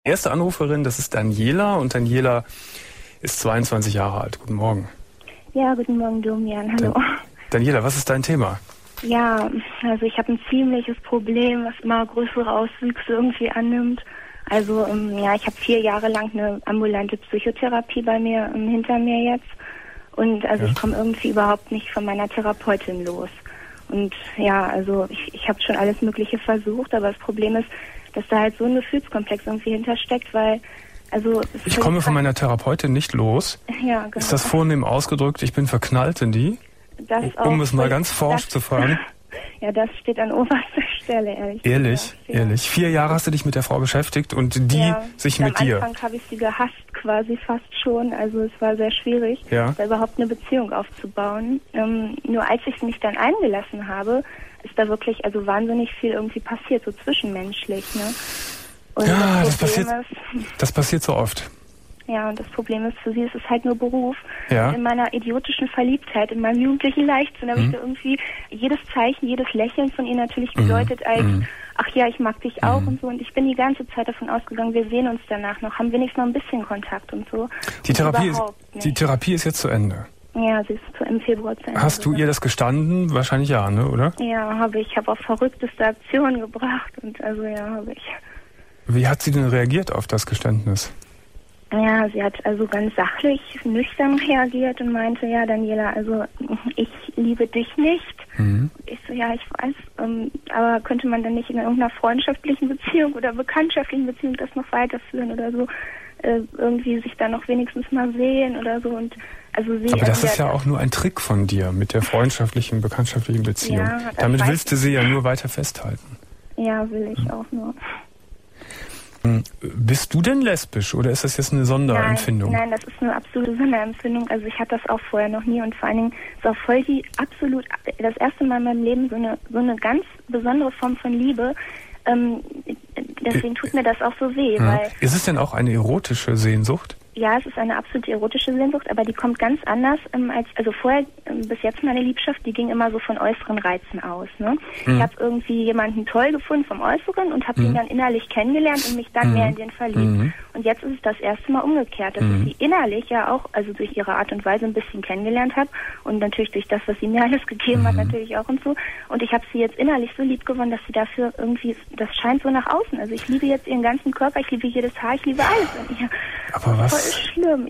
Erste Anruferin, das ist Daniela und Daniela ist 22 Jahre alt. Guten Morgen. Ja, guten Morgen, Domian. Hallo. Daniela, was ist dein Thema? Ja, also ich habe ein ziemliches Problem, was immer größere Auswüchse irgendwie annimmt. Also ich habe 4 Jahre lang eine ambulante Psychotherapie bei mir hinter mir jetzt. Und also ich komme irgendwie überhaupt nicht von meiner Therapeutin los. Und ja, also ich habe schon alles Mögliche versucht, aber das Problem ist, dass da halt so ein Gefühlskomplex irgendwie hintersteckt, weil, also... Ich komme von meiner Therapeutin nicht los. Ja, genau. Ist das vornehm ausgedrückt, ich bin verknallt in die? Das um es mal ganz forsch zu fragen. Ja, das steht an oberster Stelle, ehrlich gesagt. Ehrlich. 4 Jahre hast du dich mit der Frau beschäftigt und die sich mit dir. Am Anfang habe ich sie gehasst, quasi fast schon. Also es war sehr schwierig, da überhaupt eine Beziehung aufzubauen. Nur als ich mich dann eingelassen habe, ist da wirklich also wahnsinnig viel irgendwie passiert, so zwischenmenschlich. Ne? Und ja, das passiert so oft. Ja, und das Problem ist, für sie ist es halt nur Beruf. Ja. In meiner idiotischen Verliebtheit, in meinem jugendlichen Leichtsinn, habe ich da irgendwie jedes Zeichen, jedes Lächeln von ihr natürlich gedeutet als, ach ja, ich mag dich auch und so. Und ich bin die ganze Zeit davon ausgegangen, wir sehen uns danach noch, haben wenigstens noch ein bisschen Kontakt und so. Die Therapie ist jetzt zu Ende. Ja, sie ist im Februar zu Ende. Hast du ihr das gestanden? Wahrscheinlich ja, ne, oder? Ja, habe ich. Ich habe auch verrückteste Aktionen gebracht und also ja, habe ich. Wie hat sie denn reagiert auf das Geständnis? Ja, sie hat also ganz sachlich, nüchtern reagiert und meinte, ja, Daniela, also ich liebe dich nicht. Ich so, ja, ich weiß, aber könnte man dann nicht in irgendeiner freundschaftlichen Beziehung oder bekanntschaftlichen Beziehung das noch weiterführen oder so, irgendwie sich dann noch wenigstens mal sehen oder so und also sie... Aber das ist ja auch nur ein Trick von dir mit der freundschaftlichen, bekanntschaftlichen Beziehung. Ja, damit willst du sie ja nur weiter festhalten. Ja, will ich auch nur. Bist du denn lesbisch oder ist das jetzt eine Sonderempfindung? Nein, das ist eine absolute Sonderempfindung. Also ich hatte das auch vorher noch nie und vor allen Dingen ist auch voll das erste Mal in meinem Leben so eine ganz besondere Form von Liebe. Deswegen tut mir das auch so weh. Weil ist es denn auch eine erotische Sehnsucht? Ja, es ist eine absolut erotische Sehnsucht, aber die kommt ganz anders also vorher, bis jetzt meine Liebschaft, die ging immer so von äußeren Reizen aus. Ne? Ich habe irgendwie jemanden toll gefunden vom Äußeren und habe ihn dann innerlich kennengelernt und mich dann mehr in den verliebt. Und jetzt ist es das erste Mal umgekehrt, dass ich sie innerlich ja auch, also durch ihre Art und Weise ein bisschen kennengelernt habe und natürlich durch das, was sie mir alles gegeben hat, natürlich auch und so. Und ich habe sie jetzt innerlich so lieb gewonnen, dass sie dafür irgendwie, das scheint so nach außen. Also ich liebe jetzt ihren ganzen Körper, ich liebe jedes Haar, ich liebe alles an ihr. Aber was? Schlimm.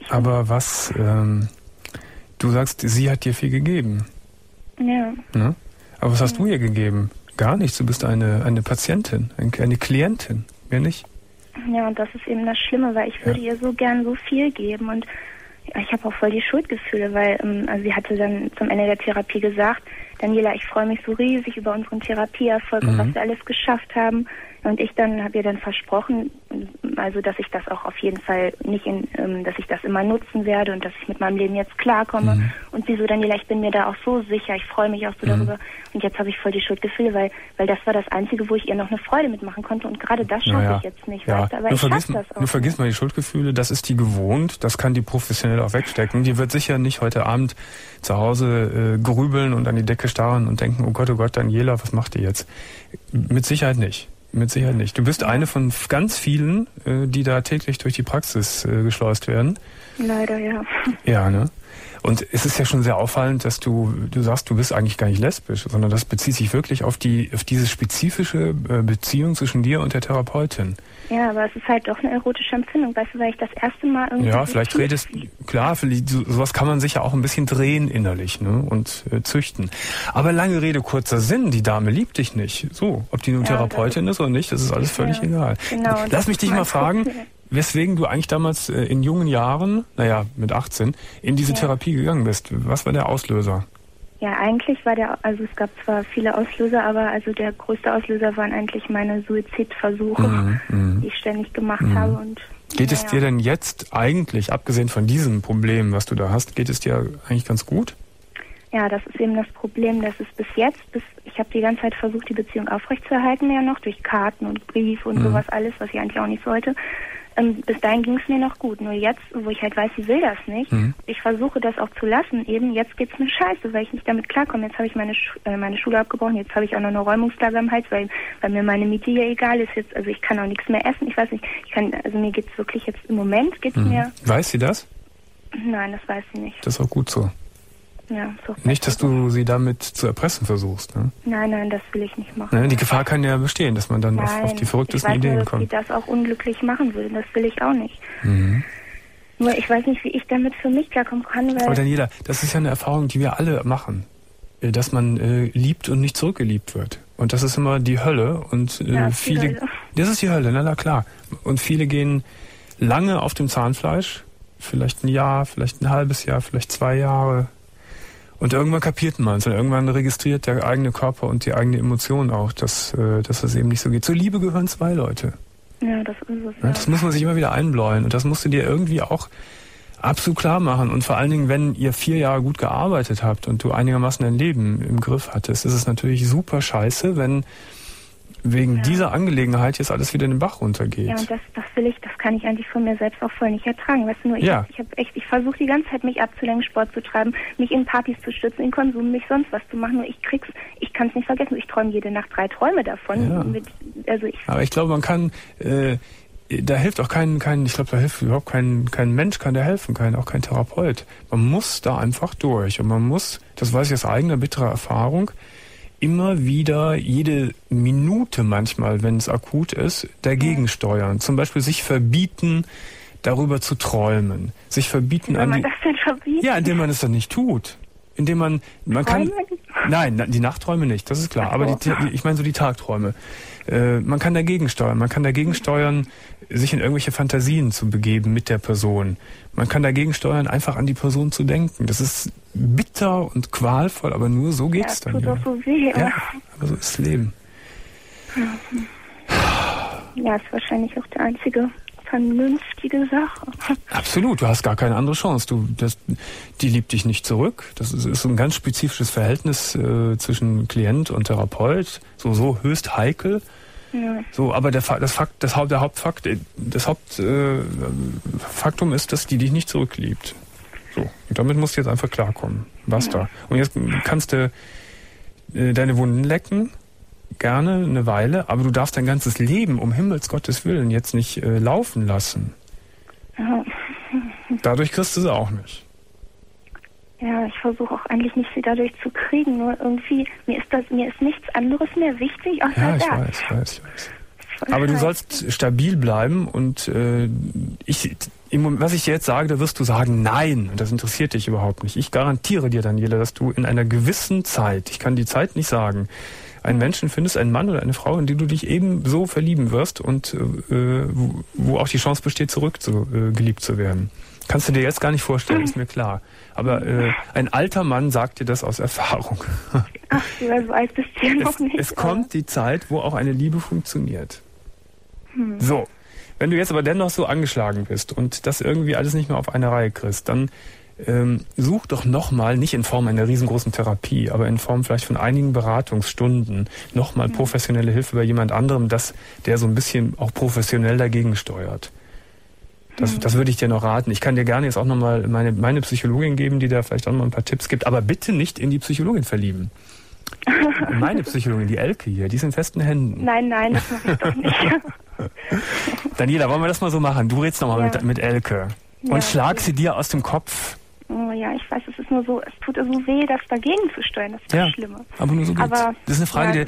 Du sagst, sie hat dir viel gegeben. Ja. Ne? Aber was hast du ihr gegeben? Gar nichts. Du bist eine Patientin, eine Klientin. Mehr nicht? Ja, und das ist eben das Schlimme, weil ich würde ihr so gern so viel geben und ich habe auch voll die Schuldgefühle, weil also sie hatte dann zum Ende der Therapie gesagt, Daniela, ich freue mich so riesig über unseren Therapieerfolg und was wir alles geschafft haben. Und ich habe ihr dann versprochen, also dass ich das auch auf jeden Fall nicht dass ich das immer nutzen werde und dass ich mit meinem Leben jetzt klarkomme. Und sie so, Daniela, ich bin mir da auch so sicher, ich freue mich auch so darüber. Und jetzt habe ich voll die Schuldgefühle, weil das war das Einzige, wo ich ihr noch eine Freude mitmachen konnte. Und gerade das schaffe ich jetzt nicht, weißt du? Aber ich schaffe das auch. Du vergisst mal die Schuldgefühle, das ist die gewohnt, das kann die professionell auch wegstecken. Die wird sicher nicht heute Abend zu Hause grübeln und an die Decke starren und denken, oh Gott, Daniela, was macht die jetzt? Mit Sicherheit nicht. Mit Sicherheit nicht. Du bist eine von ganz vielen, die da täglich durch die Praxis geschleust werden. Leider, ja. Ja, ne? Und es ist ja schon sehr auffallend, dass du sagst, du bist eigentlich gar nicht lesbisch, sondern das bezieht sich wirklich auf diese spezifische Beziehung zwischen dir und der Therapeutin. Ja, aber es ist halt doch eine erotische Empfindung, weißt du, weil ich das erste Mal irgendwie... Ja, vielleicht sowas kann man sich ja auch ein bisschen drehen innerlich, ne, und züchten. Aber lange Rede, kurzer Sinn, die Dame liebt dich nicht. So, ob die nun Therapeutin ist oder nicht, das ist alles völlig egal. Genau, lass mich dich mal fragen, weswegen du eigentlich damals in jungen Jahren, mit 18, in diese Therapie gegangen bist. Was war der Auslöser? Ja, eigentlich war es gab zwar viele Auslöser, aber also der größte Auslöser waren eigentlich meine Suizidversuche, die ich ständig gemacht habe. Und geht es dir denn jetzt eigentlich, abgesehen von diesem Problem, was du da hast, geht es dir eigentlich ganz gut? Ja, das ist eben das Problem, dass es ich habe die ganze Zeit versucht, die Beziehung aufrechtzuerhalten, ja noch, durch Karten und Briefe und sowas alles, was ich eigentlich auch nicht sollte. Bis dahin ging es mir noch gut. Nur jetzt, wo ich halt weiß, sie will das nicht, ich versuche das auch zu lassen, eben jetzt geht's mir scheiße, weil ich nicht damit klarkomme. Jetzt habe ich meine Schule abgebrochen, jetzt habe ich auch noch eine Räumungsklage am Hals, weil mir meine Miete hier egal ist jetzt. Also ich kann auch nichts mehr essen, ich weiß nicht, mir geht's wirklich jetzt im Moment, mir... Weiß sie das? Nein, das weiß sie nicht. Das ist auch gut so. Ja, so nicht, dass du sie damit zu erpressen versuchst, ne? Nein, das will ich nicht machen. Ne, die Gefahr kann ja bestehen, dass man dann auf die verrücktesten Ideen kommt. Ich weiß nur, dass sie das auch unglücklich machen will. Das will ich auch nicht. Nur ich weiß nicht, wie ich damit für mich klarkommen kann, weil... Aber Daniela, das ist ja eine Erfahrung, die wir alle machen. Dass man liebt und nicht zurückgeliebt wird. Und das ist immer die Hölle. Und viele... Die Hölle. Das ist die Hölle, na klar. Und viele gehen lange auf dem Zahnfleisch. Vielleicht ein Jahr, vielleicht ein halbes Jahr, vielleicht 2 Jahre. Und irgendwann kapiert man es und irgendwann registriert der eigene Körper und die eigene Emotion auch, dass das eben nicht so geht. Zur Liebe gehören 2 Leute. Ja, das ist es. Ja. Das muss man sich immer wieder einbläuen und das musst du dir irgendwie auch absolut klar machen. Und vor allen Dingen, wenn ihr 4 Jahre gut gearbeitet habt und du einigermaßen dein Leben im Griff hattest, ist es natürlich super scheiße, wenn wegen dieser Angelegenheit jetzt alles wieder in den Bach runtergeht. Ja, und das kann ich eigentlich von mir selbst auch voll nicht ertragen. Weißt du, nur ich versuche die ganze Zeit, mich abzulenken, Sport zu treiben, mich in Partys zu stützen, in Konsum, mich sonst was zu machen. Nur ich kann es nicht vergessen. Ich träume jede Nacht 3 Träume davon. Ja. Aber ich glaube, man kann, da hilft auch ich glaube, da hilft überhaupt kein Mensch, kann da helfen, auch kein Therapeut. Man muss da einfach durch und man muss, das weiß ich aus eigener bitterer Erfahrung, immer wieder jede Minute manchmal, wenn es akut ist, dagegen steuern. Zum Beispiel sich verbieten, darüber zu träumen. Sich verbieten das denn verbieten? Ja, indem man es dann nicht tut. Indem man kann... Nein, die Nachträume nicht, das ist klar. Aber ich meine so die Tagträume. Man kann dagegen steuern. Man kann dagegen steuern, sich in irgendwelche Fantasien zu begeben mit der Person. Man kann dagegen steuern, einfach an die Person zu denken. Das ist bitter und qualvoll, aber nur so geht's dann. Tut doch so weh. Ja, aber so ist das Leben. Ja, ist wahrscheinlich auch der einzige vernünftige Sache. Absolut, du hast gar keine andere Chance. Die liebt dich nicht zurück. Das ist ein ganz spezifisches Verhältnis zwischen Klient und Therapeut. So höchst heikel. Ja. So, aber das Hauptfaktum ist, dass die dich nicht zurückliebt. So, und damit musst du jetzt einfach klarkommen. Basta. Ja. Und jetzt kannst du deine Wunden lecken. Gerne eine Weile, aber du darfst dein ganzes Leben um Himmels Gottes Willen jetzt nicht laufen lassen. Ja. Dadurch kriegst du sie auch nicht. Ja, ich versuche auch eigentlich nicht, sie dadurch zu kriegen, nur irgendwie, mir ist nichts anderes mehr wichtig außer ja, das. Ich weiß. Aber du sollst stabil bleiben und was ich dir jetzt sage, da wirst du sagen, nein, das interessiert dich überhaupt nicht. Ich garantiere dir, Daniela, dass du in einer gewissen Zeit, ich kann die Zeit nicht sagen, einen Menschen findest, einen Mann oder eine Frau, in die du dich eben so verlieben wirst und wo auch die Chance besteht, geliebt zu werden. Kannst du dir jetzt gar nicht vorstellen, ist mir klar. Aber ein alter Mann sagt dir das aus Erfahrung. Ach, so alt bist du ja noch nicht. Es kommt die Zeit, wo auch eine Liebe funktioniert. So, wenn du jetzt aber dennoch so angeschlagen bist und das irgendwie alles nicht mehr auf eine Reihe kriegst, dann such doch nochmal, nicht in Form einer riesengroßen Therapie, aber in Form vielleicht von einigen Beratungsstunden nochmal professionelle Hilfe bei jemand anderem, der so ein bisschen auch professionell dagegen steuert. Das würde ich dir noch raten. Ich kann dir gerne jetzt auch nochmal meine Psychologin geben, die da vielleicht auch noch ein paar Tipps gibt, aber bitte nicht in die Psychologin verlieben. Meine Psychologin, die Elke hier, die ist in festen Händen. Nein, das mache ich doch nicht. Daniela, wollen wir das mal so machen? Du redest nochmal mit Elke und schlag sie dir aus dem Kopf. Oh ja, ich weiß, es ist nur so, es tut so weh, das dagegen zu steuern, das ist das Schlimme. Aber nur so geht's. Aber das ist eine Frage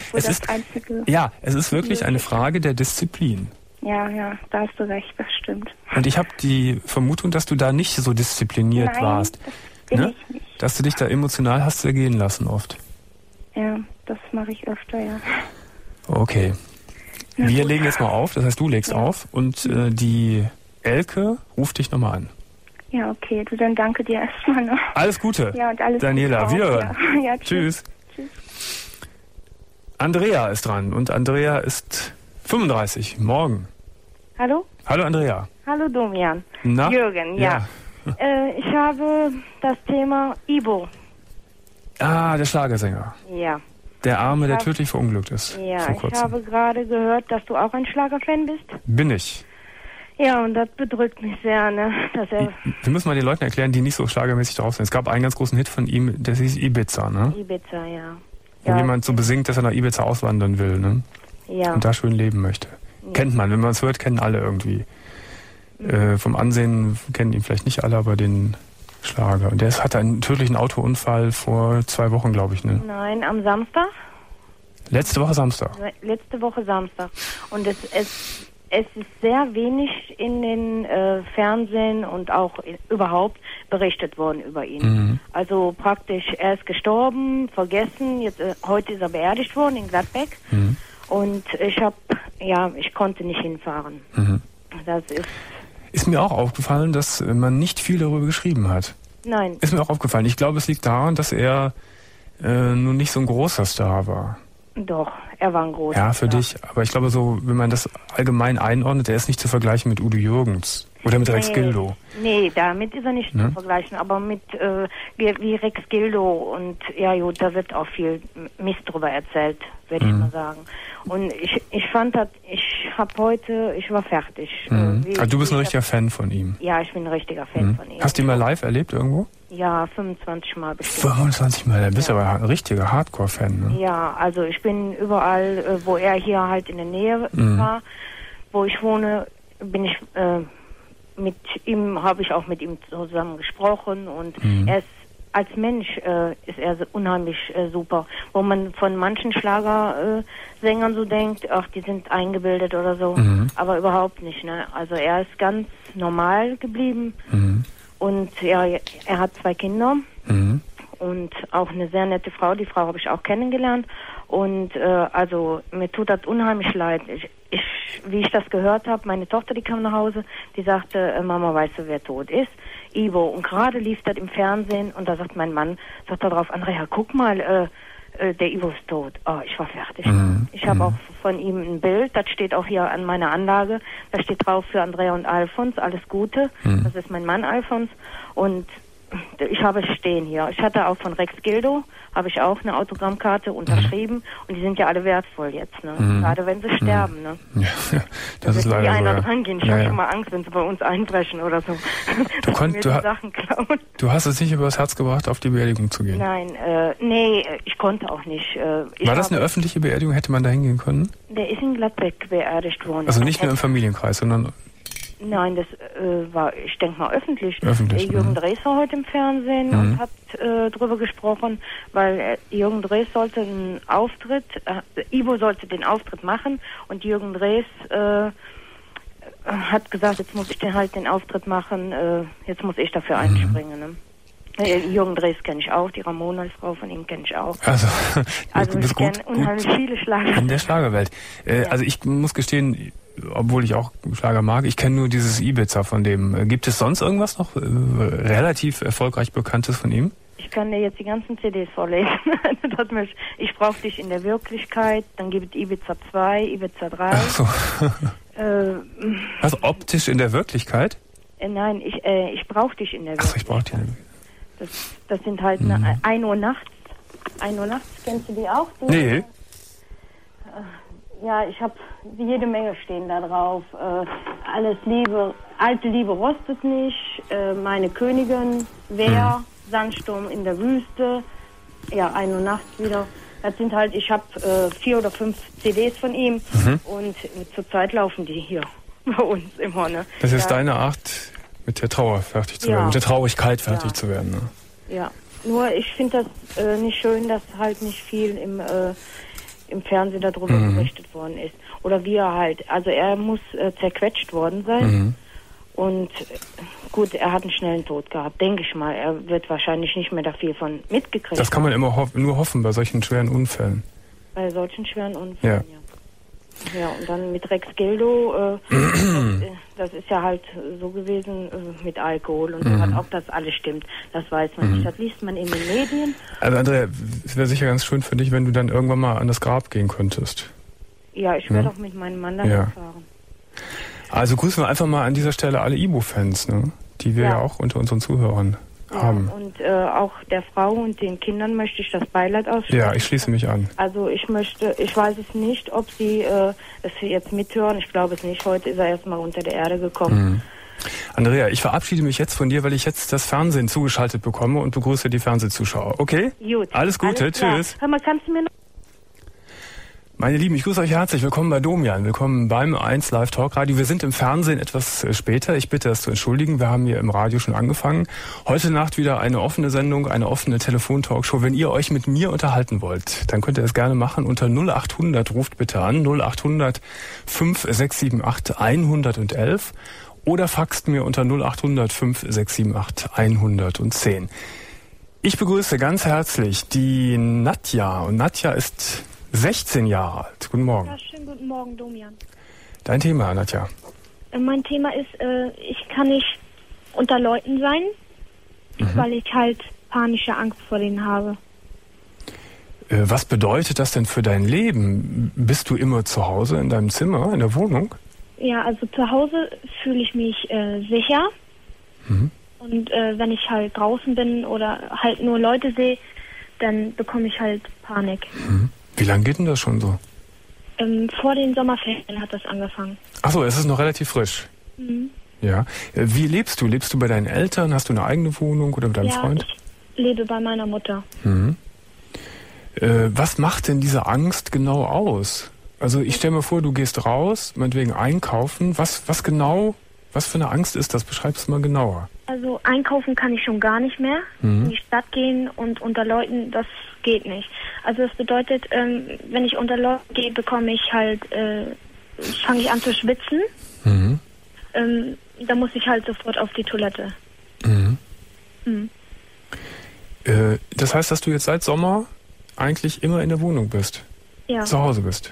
es ist wirklich eine Frage der Disziplin. Ja, da hast du recht, das stimmt. Und ich habe die Vermutung, dass du da nicht so diszipliniert warst. Das bin ich nicht. Dass du dich da emotional hast ergehen lassen oft. Ja, das mache ich öfter, ja. Okay. Wir legen jetzt mal auf, das heißt, du legst auf und die Elke ruft dich nochmal an. Ja, okay, dann danke dir erstmal noch. Alles Gute. Ja, und alles Daniela, Gute. Wiederhören. Ja, tschüss. Andrea ist dran und Andrea ist 35, morgen. Hallo? Hallo Andrea. Hallo Domian. Na? Jürgen, ja. Ich habe das Thema Ibo. Ah, der Schlagersänger. Ja. Der Arme, der tödlich verunglückt ist. Ja, ich habe gerade gehört, dass du auch ein Schlagerfan bist. Bin ich. Ja, und das bedrückt mich sehr, ne? Dass er Wir müssen mal den Leuten erklären, die nicht so schlagermäßig drauf sind. Es gab einen ganz großen Hit von ihm, der hieß Ibiza, ne? Ibiza, ja. Wo jemand so besingt, dass er nach Ibiza auswandern will, ne? Ja. Und da schön leben möchte. Ja. Kennt man, wenn man es hört, kennen alle irgendwie. Vom Ansehen kennen ihn vielleicht nicht alle, aber den Schlager. Und der hatte einen tödlichen Autounfall vor 2 Wochen, glaube ich, ne? Nein, am Samstag. Letzte Woche Samstag. Letzte Woche Samstag. Und es ist sehr wenig in den Fernsehen und auch überhaupt berichtet worden über ihn. Mhm. Also praktisch, er ist gestorben, vergessen, jetzt heute ist er beerdigt worden in Gladbeck. Mhm. Und ich konnte nicht hinfahren. Mhm. Das ist mir auch aufgefallen, dass man nicht viel darüber geschrieben hat. Nein. Ist mir auch aufgefallen. Ich glaube, es liegt daran, dass er nun nicht so ein großer Star war. Doch, er war ein großer Ja, für dich. Aber ich glaube so, wenn man das allgemein einordnet, er ist nicht zu vergleichen mit Udo Jürgens oder mit Rex Gildo. Nee, damit ist er nicht zu vergleichen. Aber mit wie Rex Gildo und da wird auch viel Mist drüber erzählt, würde ich mal sagen. Und ich fand das, ich war fertig. Also du bist ein richtiger Fan von ihm? Ja, ich bin ein richtiger Fan von ihm. Hast du ihn mal live erlebt irgendwo? Ja, 25 Mal bestimmt. 25 Mal, da bist du aber ein richtiger Hardcore-Fan, ne? Ja, also ich bin überall, wo er hier halt in der Nähe war, wo ich wohne, bin ich habe ich auch mit ihm zusammen gesprochen und er ist als Mensch ist er unheimlich super. Wo man von manchen Schlagersängern so denkt, ach, die sind eingebildet oder so, aber überhaupt nicht, ne? Also er ist ganz normal geblieben und er hat 2 Kinder und auch eine sehr nette Frau. Die Frau habe ich auch kennengelernt und also mir tut das unheimlich leid. Wie ich das gehört habe, meine Tochter, die kam nach Hause, die sagte, Mama, weißt du, wer tot ist? Ivo. Und gerade lief das im Fernsehen und da sagt mein Mann, sagt da drauf, Andrea, guck mal, der Ivo ist tot. Oh, ich war fertig. Ich habe auch von ihm ein Bild, das steht auch hier an meiner Anlage, da steht drauf für Andrea und Alfons, alles Gute. Das ist mein Mann Alfons und ich habe es stehen hier. Ich hatte auch von Rex Gildo, habe ich auch eine Autogrammkarte unterschrieben und die sind ja alle wertvoll jetzt, ne? Gerade wenn sie sterben, ne? Ja, das ist leider so. Einer dran gehen. Ich habe schon mal Angst, wenn sie bei uns einbrechen oder so. Du hast es nicht übers Herz gebracht, auf die Beerdigung zu gehen? Nein, nee, ich konnte auch nicht. War das eine öffentliche Beerdigung? Hätte man da hingehen können? Der ist in Gladbeck beerdigt worden. Also nicht nur im Familienkreis, sondern... Nein, das war, ich denke mal, öffentlich. Mhm. Jürgen Drees war heute im Fernsehen und hat drüber gesprochen, weil Jürgen Drees sollte einen Auftritt, Ivo sollte den Auftritt machen und Jürgen Drees hat gesagt, jetzt muss ich den Auftritt machen, jetzt muss ich dafür einspringen. Ne? Jürgen Drees kenne ich auch, die Ramona, die Frau von ihm kenne ich auch. Also ich kenne unheimlich viele Schlager. In der Schlagerwelt. Also ich muss gestehen, obwohl ich auch Schlager mag, ich kenne nur dieses Ibiza von dem. Gibt es sonst irgendwas noch relativ erfolgreich Bekanntes von ihm? Ich kann dir jetzt die ganzen CDs vorlesen. Ich brauche dich in der Wirklichkeit, dann gibt es Ibiza 2, Ibiza 3. Ach so. Also optisch in der Wirklichkeit? Nein, ich brauche dich in der Wirklichkeit. Ach so, ich brauche dich in der Wirklichkeit. Das sind halt 1 Uhr nachts. 1 Uhr nachts, kennst du die auch? Nee. Ja, ich habe jede Menge stehen da drauf. Alles Liebe, alte Liebe rostet nicht, meine Königin, Wer, Sandsturm in der Wüste, 1 Uhr nachts wieder. Das sind halt, ich habe 4 oder 5 CDs von ihm und zurzeit laufen die hier bei uns immer. Ne? Das ist deine Art, mit der Trauer fertig zu werden, mit der Traurigkeit fertig zu werden. Ne? Ja, nur ich finde das nicht schön, dass halt nicht viel im Fernsehen darüber berichtet worden ist. Oder wie er halt, also er muss zerquetscht worden sein. Und gut, er hat einen schnellen Tod gehabt, denke ich mal. Er wird wahrscheinlich nicht mehr da viel von mitgekriegt. Das kann man immer nur hoffen bei solchen schweren Unfällen. Bei solchen schweren Unfällen, ja. Ja, und dann mit Rex Gildo, das ist ja halt so gewesen mit Alkohol und so hat auch das alles stimmt. Das weiß man nicht. Das liest man in den Medien. Also Andrea, es wäre sicher ganz schön für dich, wenn du dann irgendwann mal an das Grab gehen könntest. Ja, ich werde auch mit meinem Mann dahin fahren. Also grüßen wir einfach mal an dieser Stelle alle Ibo-Fans, ne? Die wir ja auch unter unseren Zuhörern haben. Und auch der Frau und den Kindern möchte ich das Beileid aussprechen. Ja, ich schließe mich an. Also ich weiß es nicht, ob Sie es jetzt mithören. Ich glaube es nicht. Heute ist er erstmal unter der Erde gekommen. Mhm. Andrea, ich verabschiede mich jetzt von dir, weil ich jetzt das Fernsehen zugeschaltet bekomme und begrüße die Fernsehzuschauer. Okay? Gut. Alles Gute. Tschüss. Hör mal, kannst du mir noch... Meine Lieben, ich grüße euch herzlich. Willkommen bei Domian. Willkommen beim 1 Live Talk Radio. Wir sind im Fernsehen etwas später. Ich bitte das zu entschuldigen. Wir haben hier im Radio schon angefangen. Heute Nacht wieder eine offene Sendung, eine offene Telefontalkshow. Wenn ihr euch mit mir unterhalten wollt, dann könnt ihr es gerne machen unter 0800. Ruft bitte an 0800 5678 111 oder faxt mir unter 0800 5678 110. Ich begrüße ganz herzlich die Nadja. Und Nadja ist 16 Jahre alt. Guten Morgen. Ja, schönen guten Morgen, Domian. Dein Thema, Nadja? Mein Thema ist, ich kann nicht unter Leuten sein, weil ich halt panische Angst vor denen habe. Was bedeutet das denn für dein Leben? Bist du immer zu Hause in deinem Zimmer, in der Wohnung? Ja, also zu Hause fühle ich mich sicher. Und wenn ich halt draußen bin oder halt nur Leute sehe, dann bekomme ich halt Panik. Wie lange geht denn das schon so? Vor den Sommerferien hat das angefangen. Achso, es ist noch relativ frisch. Ja. Wie lebst du? Lebst du bei deinen Eltern? Hast du eine eigene Wohnung oder mit deinem Freund? Ich lebe bei meiner Mutter. Was macht denn diese Angst genau aus? Also ich stelle mir vor, du gehst raus, meinetwegen einkaufen. Was für eine Angst ist das? Beschreib es mal genauer. Also einkaufen kann ich schon gar nicht mehr. In die Stadt gehen und unter Leuten, das geht nicht. Also das bedeutet, wenn ich unter Leute gehe, bekomme ich halt, fange ich an zu schwitzen. Da muss ich halt sofort auf die Toilette. Das heißt, dass du jetzt seit Sommer eigentlich immer in der Wohnung bist? Ja. Zu Hause bist?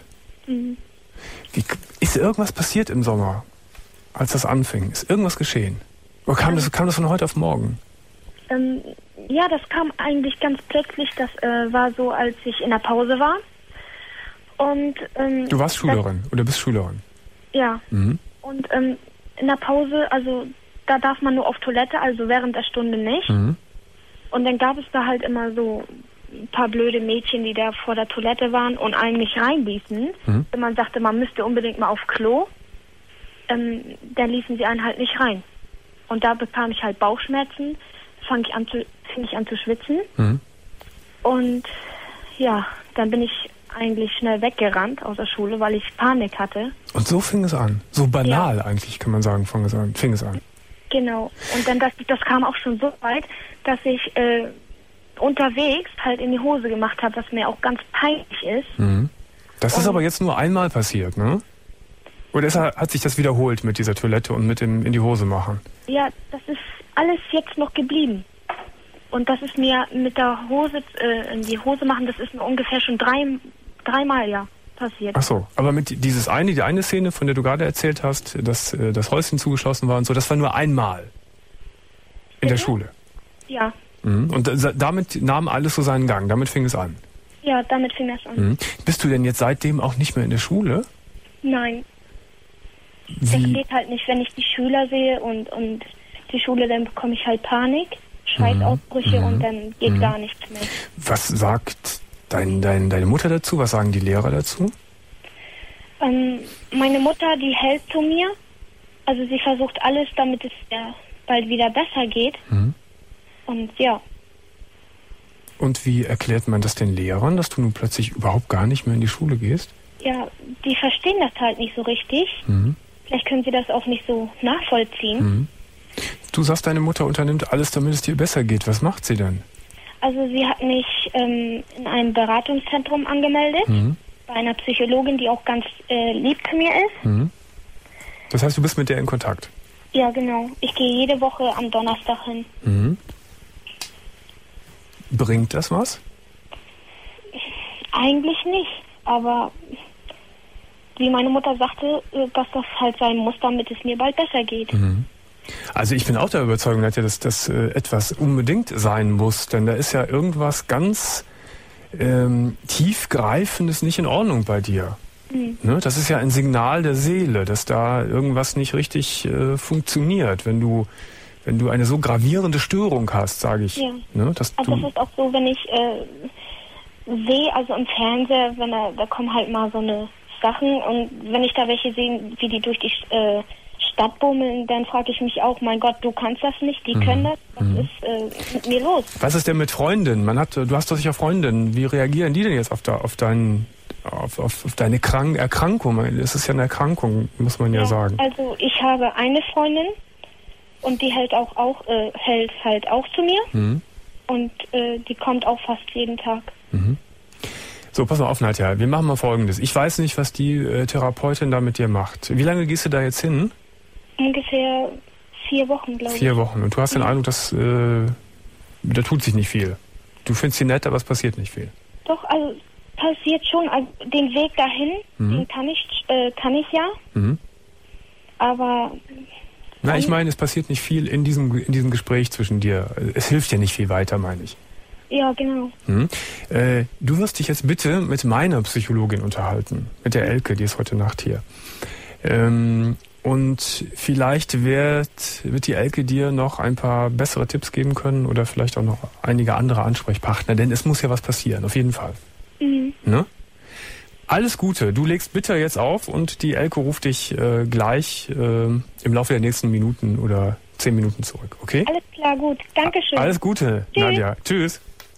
Ist irgendwas passiert im Sommer, als das anfing? Ist irgendwas geschehen? Oder kam das von heute auf morgen? Ja, das kam eigentlich ganz plötzlich. Das war so, als ich in der Pause war. Und du warst Schülerin oder bist Schülerin? Ja. Und in der Pause, also da darf man nur auf Toilette, also während der Stunde nicht. Und dann gab es da halt immer so ein paar blöde Mädchen, die da vor der Toilette waren und einen nicht reinließen. Wenn man sagte, man müsste unbedingt mal auf Klo, dann ließen sie einen halt nicht rein. Und da bekam ich halt Bauchschmerzen, fing ich an zu schwitzen. Und ja, dann bin ich eigentlich schnell weggerannt aus der Schule, weil ich Panik hatte. Und so fing es an. So banal eigentlich, kann man sagen, fing es an. Genau. Und dann das kam auch schon so weit, dass ich unterwegs halt in die Hose gemacht habe, was mir auch ganz peinlich ist. Das ist aber jetzt nur einmal passiert, ne? Oder hat sich das wiederholt mit dieser Toilette und mit dem in die Hose machen? Ja, das ist alles jetzt noch geblieben. Und das ist mir mit der Hose, in die Hose machen, das ist mir ungefähr schon dreimal ja passiert. Ach so, aber mit die eine Szene, von der du gerade erzählt hast, dass das Häuschen zugeschlossen war und so, das war nur einmal in der Schule? Ja. Und damit nahm alles so seinen Gang, damit fing es an? Ja, damit fing es an. Bist du denn jetzt seitdem auch nicht mehr in der Schule? Nein. Das geht halt nicht, wenn ich die Schüler sehe und die Schule, dann bekomme ich halt Panik, Schweißausbrüche und dann geht gar nichts mehr. Was sagt deine Mutter dazu? Was sagen die Lehrer dazu? Meine Mutter, die hält zu mir. Also sie versucht alles, damit es bald wieder besser geht. Und ja. Und wie erklärt man das den Lehrern, dass du nun plötzlich überhaupt gar nicht mehr in die Schule gehst? Ja, die verstehen das halt nicht so richtig. Vielleicht können sie das auch nicht so nachvollziehen. Du sagst, deine Mutter unternimmt alles, damit es dir besser geht. Was macht sie denn? Also sie hat mich in einem Beratungszentrum angemeldet, bei einer Psychologin, die auch ganz lieb zu mir ist. Das heißt, du bist mit der in Kontakt? Ja, genau. Ich gehe jede Woche am Donnerstag hin. Bringt das was? Eigentlich nicht, aber wie meine Mutter sagte, dass das halt sein muss, damit es mir bald besser geht. Also ich bin auch der Überzeugung, dass das etwas unbedingt sein muss, denn da ist ja irgendwas ganz tiefgreifendes nicht in Ordnung bei dir. Ne? Das ist ja ein Signal der Seele, dass da irgendwas nicht richtig funktioniert, wenn du wenn du eine so gravierende Störung hast, sage ich. Ja. Ne, dass Also das ist auch so, wenn ich sehe, also im Fernseher, da kommen halt mal so eine Sachen und wenn ich da welche sehe, wie die durch die Stadt bummeln, dann frage ich mich auch, mein Gott, du kannst das nicht, die können das, was ist mit mir los? Was ist denn mit Freundinnen? Du hast doch sicher Freundinnen. Wie reagieren die denn jetzt auf deine Erkrankung? Es ist ja eine Erkrankung, muss man ja sagen. Also ich habe eine Freundin und die hält halt auch zu mir und die kommt auch fast jeden Tag. So, pass mal auf, Nadja, wir machen mal Folgendes. Ich weiß nicht, was die Therapeutin da mit dir macht. Wie lange gehst du da jetzt hin? Ungefähr 4 Wochen, glaube ich. 4 Wochen. Und du hast den Eindruck, dass da tut sich nicht viel. Du findest sie nett, aber es passiert nicht viel. Doch, also passiert schon. Also den Weg dahin, den kann ich ja. Aber... Na, ich meine, es passiert nicht viel in diesem Gespräch zwischen dir. Es hilft ja nicht viel weiter, meine ich. Ja, genau. Du wirst dich jetzt bitte mit meiner Psychologin unterhalten. Mit der Elke, die ist heute Nacht hier. Und vielleicht wird die Elke dir noch ein paar bessere Tipps geben können oder vielleicht auch noch einige andere Ansprechpartner, denn es muss ja was passieren, auf jeden Fall. Ne? Alles Gute, du legst bitte jetzt auf und die Elke ruft dich gleich im Laufe der nächsten Minuten oder 10 Minuten zurück, okay? Alles klar, gut. Dankeschön. Alles Gute, Tschüss. Nadja. Tschüss.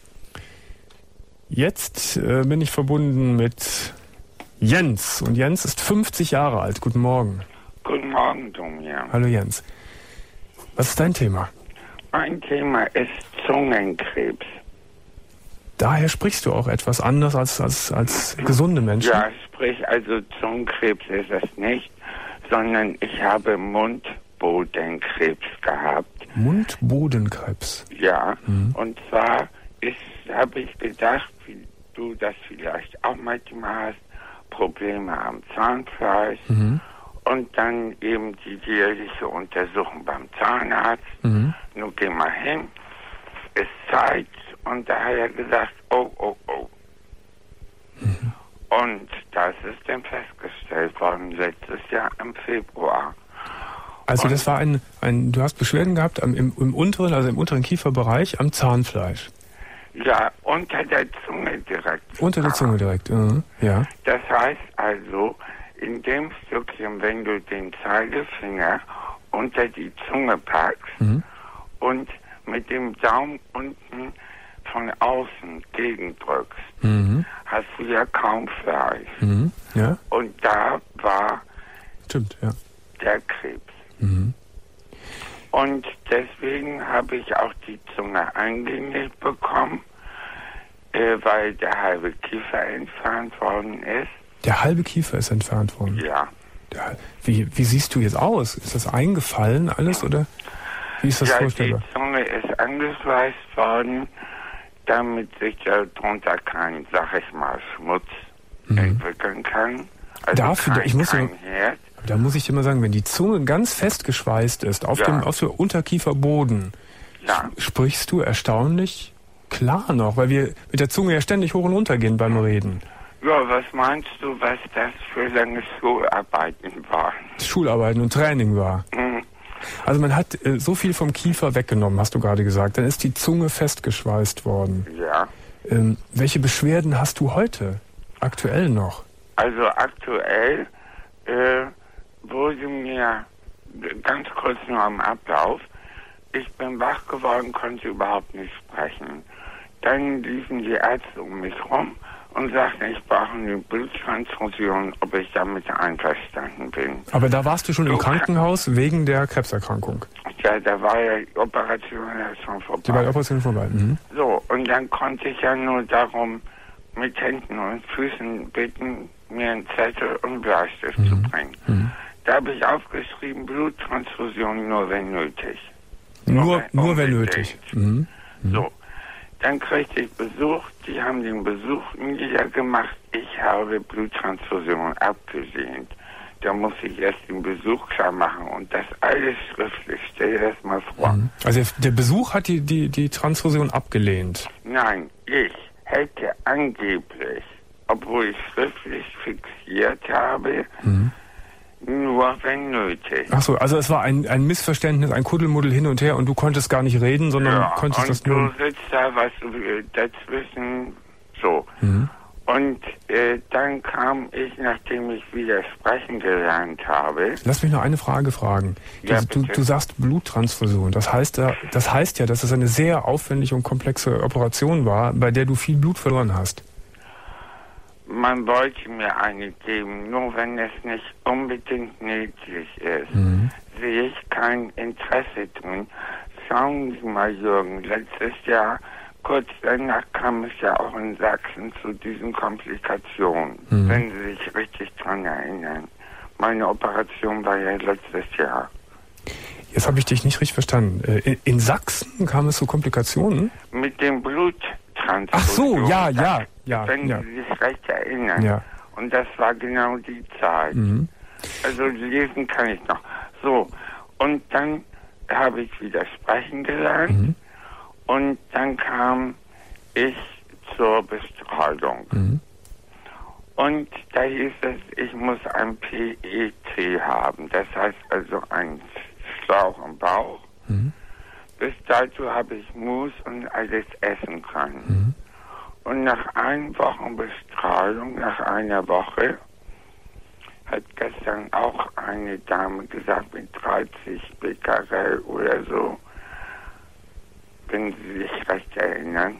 Jetzt bin ich verbunden mit Jens und Jens ist 50 Jahre alt. Guten Morgen. Guten Morgen, Domian. Hallo Jens. Was ist dein Thema? Mein Thema ist Zungenkrebs. Daher sprichst du auch etwas anders als gesunde Menschen? Ja, sprich, also Zungenkrebs ist es nicht, sondern ich habe Mundbodenkrebs gehabt. Mundbodenkrebs? Ja, und zwar habe ich gedacht, wie du das vielleicht auch manchmal hast, Probleme am Zahnfleisch. Und dann eben die jährliche Untersuchung beim Zahnarzt. Nun geh mal hin, ist Zeit. Und da hat er gesagt, oh. Und das ist dann festgestellt worden letztes Jahr im Februar. Also das war du hast Beschwerden gehabt im unteren Kieferbereich am Zahnfleisch. Ja, unter der Zunge direkt. Unter der Zunge direkt, ja. Das heißt also, in dem Stückchen, wenn du den Zeigefinger unter die Zunge packst und mit dem Daumen unten von außen gegendrückst, hast du ja kaum Fleisch. Ja. Und da war der Krebs. Und deswegen habe ich auch die Zunge eingenäht bekommen, weil der halbe Kiefer entfernt worden ist. Der halbe Kiefer ist entfernt worden? Ja. Wie siehst du jetzt aus? Ist das eingefallen alles oder wie ist das vorstellbar? Die Zunge ist angeschweißt worden, damit sich darunter kein, sag ich mal, Schmutz entwickeln kann. Also da muss ich dir mal sagen, wenn die Zunge ganz fest geschweißt ist auf dem Unterkieferboden, sprichst du erstaunlich klar noch, weil wir mit der Zunge ja ständig hoch und runter gehen beim Reden. Ja, was meinst du, was das für lange Schularbeiten war? Schularbeiten und Training war. Also man hat so viel vom Kiefer weggenommen, hast du gerade gesagt. Dann ist die Zunge festgeschweißt worden. Ja. Welche Beschwerden hast du heute? Aktuell noch? Also aktuell wurde mir ganz kurz nur am Ablauf, ich bin wach geworden, konnte überhaupt nicht sprechen. Dann liefen die Ärzte um mich rum und sagten, ich brauche eine Bluttransfusion, ob ich damit einverstanden bin. Aber da warst du schon im Krankenhaus wegen der Krebserkrankung? Ja, da war ja die Operation ja schon vorbei. Die war die Operation vorbei. So, und dann konnte ich ja nur darum mit Händen und Füßen bitten, mir einen Zettel und Bleistift zu bringen. Da habe ich aufgeschrieben, Bluttransfusion nur wenn nötig. Nur wenn nötig. So, dann kriegte ich Besuch, die haben den Besuch niedergemacht, ich habe Bluttransfusion abgelehnt. Da muss ich erst den Besuch klar machen und das alles schriftlich, stell dir das mal vor. Also der Besuch hat die Transfusion abgelehnt? Nein, ich hätte angeblich, obwohl ich schriftlich fixiert habe, Nur wenn nötig. Ach so, also es war ein Missverständnis, ein Kuddelmuddel hin und her und du konntest gar nicht reden, sondern konntest das nur... und du sitzt da, was dazwischen, so. Mhm. Und dann kam ich, nachdem ich wieder sprechen gelernt habe... Lass mich noch eine Frage fragen. Ja, du sagst Bluttransfusion. Das heißt ja, dass es eine sehr aufwendige und komplexe Operation war, bei der du viel Blut verloren hast. Man wollte mir eine geben, nur wenn es nicht unbedingt nötig ist, sehe ich kein Interesse drin. Schauen Sie mal, Jürgen, letztes Jahr, kurz danach kam es ja auch in Sachsen zu diesen Komplikationen, wenn Sie sich richtig dran erinnern. Meine Operation war ja letztes Jahr. Jetzt habe ich dich nicht richtig verstanden. In Sachsen kam es zu Komplikationen? Mit dem Bluttransfusion. Ach so, ja. Wenn Sie sich recht erinnern. Ja. Und das war genau die Zeit. Mhm. Also lesen kann ich noch. So, und dann habe ich wieder sprechen gelernt. Mhm. Und dann kam ich zur Bestrahlung. Mhm. Und da hieß es, ich muss ein PET haben. Das heißt also ein Schlauch im Bauch. Mhm. Bis dato habe ich Mus und alles essen können. Mhm. Und nach 1 Woche Bestrahlung, nach einer Woche, hat gestern auch eine Dame gesagt, mit 30 Becquerel oder so, wenn Sie sich recht erinnern.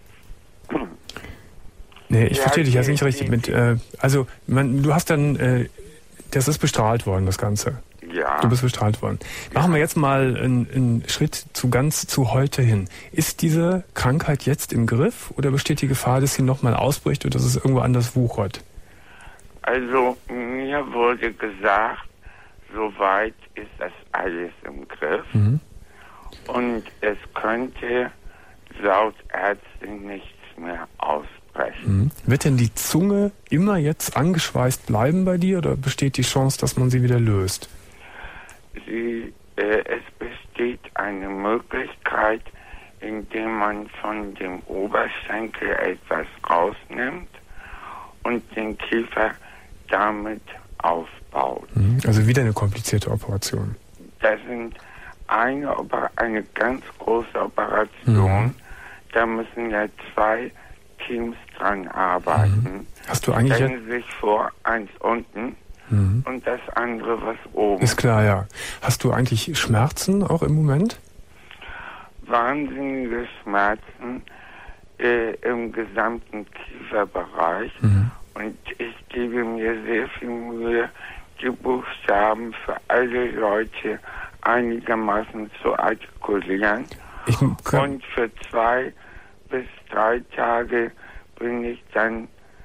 Nee, ich verstehe dich jetzt nicht richtig. Du hast dann, das ist bestrahlt worden, das Ganze. Ja. Du bist bestrahlt worden. Machen wir jetzt mal einen Schritt zu heute hin. Ist diese Krankheit jetzt im Griff oder besteht die Gefahr, dass sie nochmal ausbricht oder dass es irgendwo anders wuchert? Also mir wurde gesagt, soweit ist das alles im Griff. Mhm. Und es könnte laut Ärztin nichts mehr ausbrechen. Mhm. Wird denn die Zunge immer jetzt angeschweißt bleiben bei dir oder besteht die Chance, dass man sie wieder löst? Es besteht eine Möglichkeit, indem man von dem Oberschenkel etwas rausnimmt und den Kiefer damit aufbaut. Also wieder eine komplizierte Operation. Das sind eine ganz große Operation. Mhm. Da müssen ja 2 Teams dran arbeiten. Hast du eigentlich... Stellen Sie sich vor, eins unten und das andere was oben. Ist klar, ja. Hast du eigentlich Schmerzen auch im Moment? Wahnsinnige Schmerzen im gesamten Kieferbereich. Mhm. Und ich gebe mir sehr viel Mühe, die Buchstaben für alle Leute einigermaßen zu artikulieren. Und für 2 bis 3 Tage bin ich dann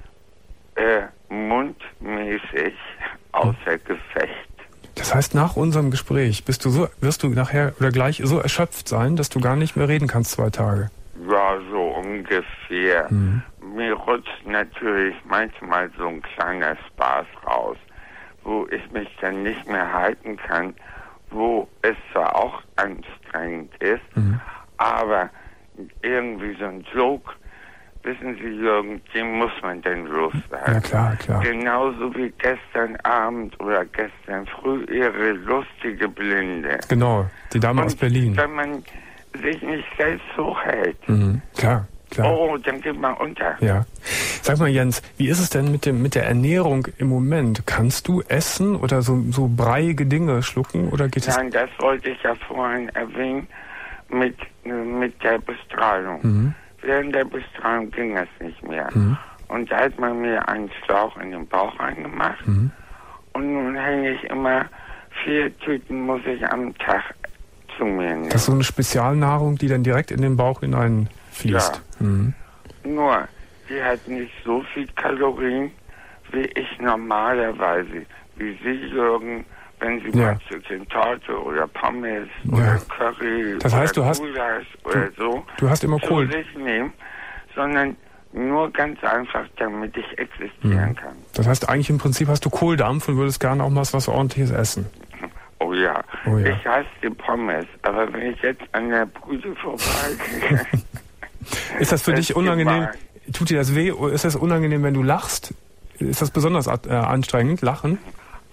mundmäßig außer Gefecht. Das heißt, nach unserem Gespräch wirst du nachher oder gleich so erschöpft sein, dass du gar nicht mehr reden kannst 2 Tage? Ja, so ungefähr. Mhm. Mir rutscht natürlich manchmal so ein kleiner Spaß raus, wo ich mich dann nicht mehr halten kann, wo es zwar auch anstrengend ist, aber irgendwie so ein Joke, wissen Sie, Jürgen, den muss man denn loswerden. Ja, klar. Genauso wie gestern Abend oder gestern früh Ihre lustige Blinde. Genau, die Dame aus Berlin. Wenn man sich nicht selbst hochhält. Klar. Oh, dann geht man unter. Ja. Sag mal, Jens, wie ist es denn mit der Ernährung im Moment? Kannst du essen oder so breiige Dinge schlucken oder geht es? Nein, das wollte ich ja vorhin erwähnen mit der Bestrahlung. Während der Bestrahlung ging es nicht mehr. Und da hat man mir einen Schlauch in den Bauch reingemacht. Und nun hänge ich immer 4 Tüten muss ich am Tag zu mir nehmen. Das ist so eine Spezialnahrung, die dann direkt in den Bauch hineinfließt. Ja. Nur, die hat nicht so viel Kalorien, wie ich normalerweise, wie Sie, Jürgen, wenn Sie mal Stückchen Torte oder Pommes oder Curry das heißt, oder Gulasch oder so du hast immer Kohl. zu sich nehmen, sondern nur ganz einfach, damit ich existieren kann. Das heißt, eigentlich im Prinzip hast du Kohldampf und würdest gerne auch mal was Ordentliches essen. Oh ja. Ich hasse die Pommes, aber wenn ich jetzt an der Bude vorbeigehe... Ist das für dich unangenehm? Tut dir das weh? Ist das unangenehm, wenn du lachst? Ist das besonders anstrengend, Lachen? Ach,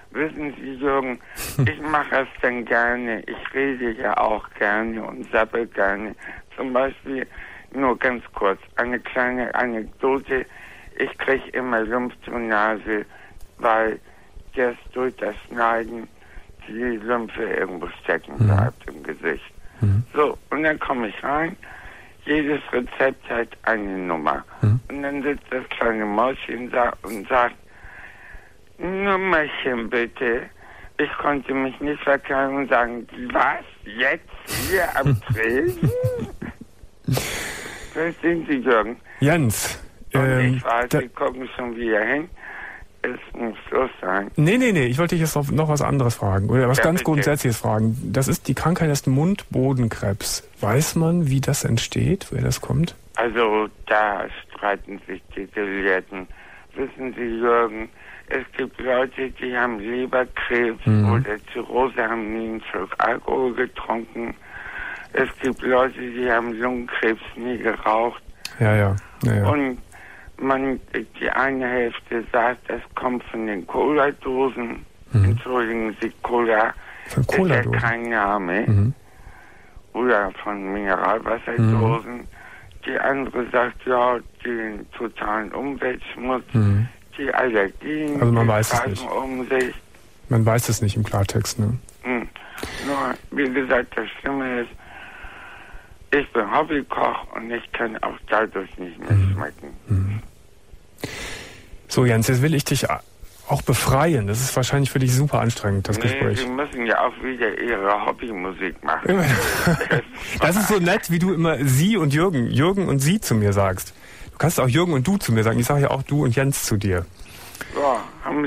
Wissen Sie, Jürgen, ich mache es dann gerne. Ich rede ja auch gerne und sabbel gerne. Zum Beispiel, nur ganz kurz, eine kleine Anekdote. Ich kriege immer Lumpf zur Nase, weil erst durch das Schneiden die Lymphe irgendwo stecken bleibt im Gesicht. So, und dann komme ich rein. Jedes Rezept hat eine Nummer. Und dann sitzt das kleine Mäuschen und sagt, Nummerchen bitte. Ich konnte mich nicht verkleiden und sagen, was, jetzt hier am Tresen? Verstehen Sie, Jürgen? Jens. Und ich weiß, Sie gucken schon wieder hin. Es muss Schluss sein. Nee, ich wollte dich jetzt noch was anderes fragen. Oder was ganz Grundsätzliches fragen. Das ist die Krankheit des Mundbodenkrebs. Weiß man, wie das entsteht, woher das kommt? Also, da streiten sich die Gelehrten. Wissen Sie, Jürgen, es gibt Leute, die haben Leberkrebs oder Zirrhose, haben nie einen Schluck Alkohol getrunken. Es gibt Leute, die haben Lungenkrebs, nie geraucht. Ja. Und die eine Hälfte sagt, das kommt von den Cola-Dosen. Entschuldigen Sie, Cola ist ja kein Name. Oder von Mineralwasserdosen. Die andere sagt, ja, den totalen Umweltschmutz, die Allergien, also man weiß es nicht. sich. Man weiß es nicht im Klartext, ne? Nur, wie gesagt, das Schlimme ist, ich bin Hobbykoch und ich kann auch dadurch nicht mehr schmecken. So, Jens, jetzt will ich dich auch befreien. Das ist wahrscheinlich für dich super anstrengend, das Gespräch. Sie müssen ja auch wieder Ihre Hobbymusik machen. Das ist so nett, wie du immer Sie und Jürgen und Sie zu mir sagst. Du kannst auch Jürgen und Du zu mir sagen. Ich sage ja auch Du und Jens zu dir. Ja, haben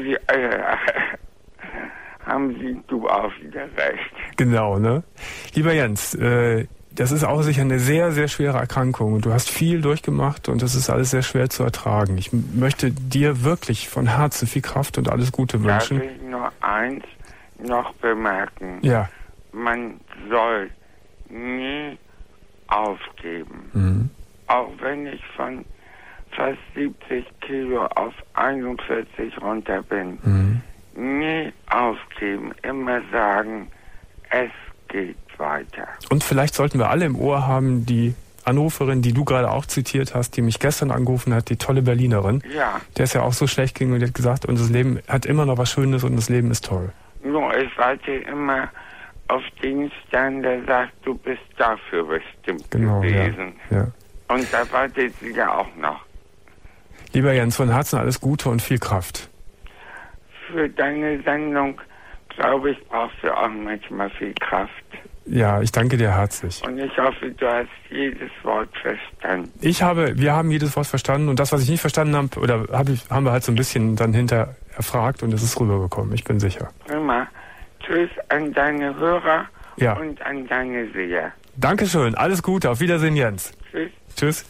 Sie du auch wieder recht. Genau, ne? Lieber Jens, das ist auch sicher eine sehr, sehr schwere Erkrankung und du hast viel durchgemacht und das ist alles sehr schwer zu ertragen. Ich möchte dir wirklich von Herzen viel Kraft und alles Gute wünschen. Darf ich nur eins noch bemerken? Ja. Man soll nie aufgeben. Auch wenn ich von fast 70 Kilo auf 41 runter bin. Nie aufgeben, immer sagen, es geht weiter. Und vielleicht sollten wir alle im Ohr haben, die Anruferin, die du gerade auch zitiert hast, die mich gestern angerufen hat, die tolle Berlinerin. Ja. Der es ja auch so schlecht ging und die hat gesagt, unser Leben hat immer noch was Schönes und das Leben ist toll. Nur, ich warte immer auf den Stern, der sagt, du bist dafür bestimmt gewesen. Ja. Und da wartet sie ja auch noch. Lieber Jens, von Herzen alles Gute und viel Kraft. Für deine Sendung, glaube ich, brauchst du auch manchmal viel Kraft. Ja, ich danke dir herzlich. Und ich hoffe, du hast jedes Wort verstanden. Wir haben jedes Wort verstanden und das, was ich nicht verstanden habe, haben wir halt so ein bisschen dann hinter erfragt und es ist rübergekommen, ich bin sicher. Prima. Tschüss an deine Hörer und an deine Seher. Dankeschön, alles Gute, auf Wiedersehen, Jens. Tschüss.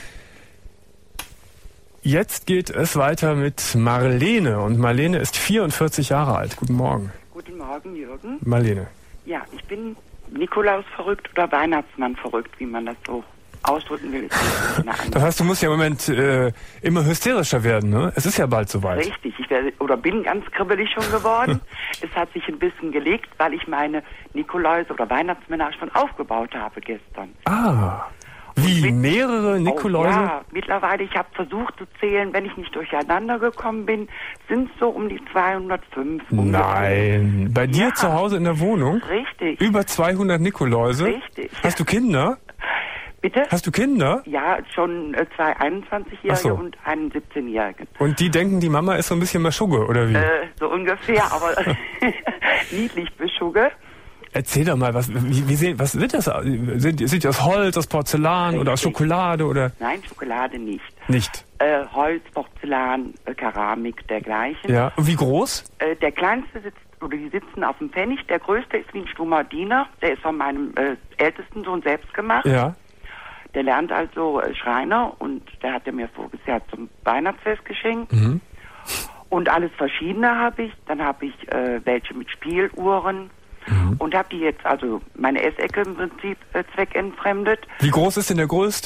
Jetzt geht es weiter mit Marlene und Marlene ist 44 Jahre alt. Guten Morgen. Guten Morgen, Jürgen. Marlene. Ja, ich bin Nikolaus verrückt oder Weihnachtsmann verrückt, wie man das so ausdrücken will. Das heißt, du musst ja im Moment immer hysterischer werden, ne? Es ist ja bald soweit. Richtig, bin ganz kribbelig schon geworden. Es hat sich ein bisschen gelegt, weil ich meine Nikolaus oder Weihnachtsmänner schon aufgebaut habe gestern. Ah. Wie, mehrere Nikoläuse? Ja, mittlerweile, ich habe versucht zu zählen, wenn ich nicht durcheinander gekommen bin, sind es so um die 205. Nein, bei dir zu Hause in der Wohnung? Richtig. Über 200 Nikoläuse? Richtig. Hast du Kinder? Bitte? Hast du Kinder? Ja, schon 2 21-Jährige und einen 17-Jährigen. Und die denken, die Mama ist so ein bisschen Maschugge, oder wie? So ungefähr, aber niedlich beschugge. Erzähl doch mal, was wird das? Sind die aus Holz, aus Porzellan oder aus Schokolade? Oder? Nein, Schokolade nicht. Nicht? Holz, Porzellan, Keramik, dergleichen. Ja, und wie groß? Der kleinste die sitzen auf dem Pfennig. Der größte ist wie ein stummer Diener. Der ist von meinem ältesten Sohn selbst gemacht. Ja. Der lernt also Schreiner und der hat er mir voriges Jahr zum Weihnachtsfest geschenkt. Und alles Verschiedene habe ich. Dann habe ich welche mit Spieluhren. Und habe die jetzt, also meine Essecke im Prinzip zweckentfremdet. Wie groß ist denn der größte?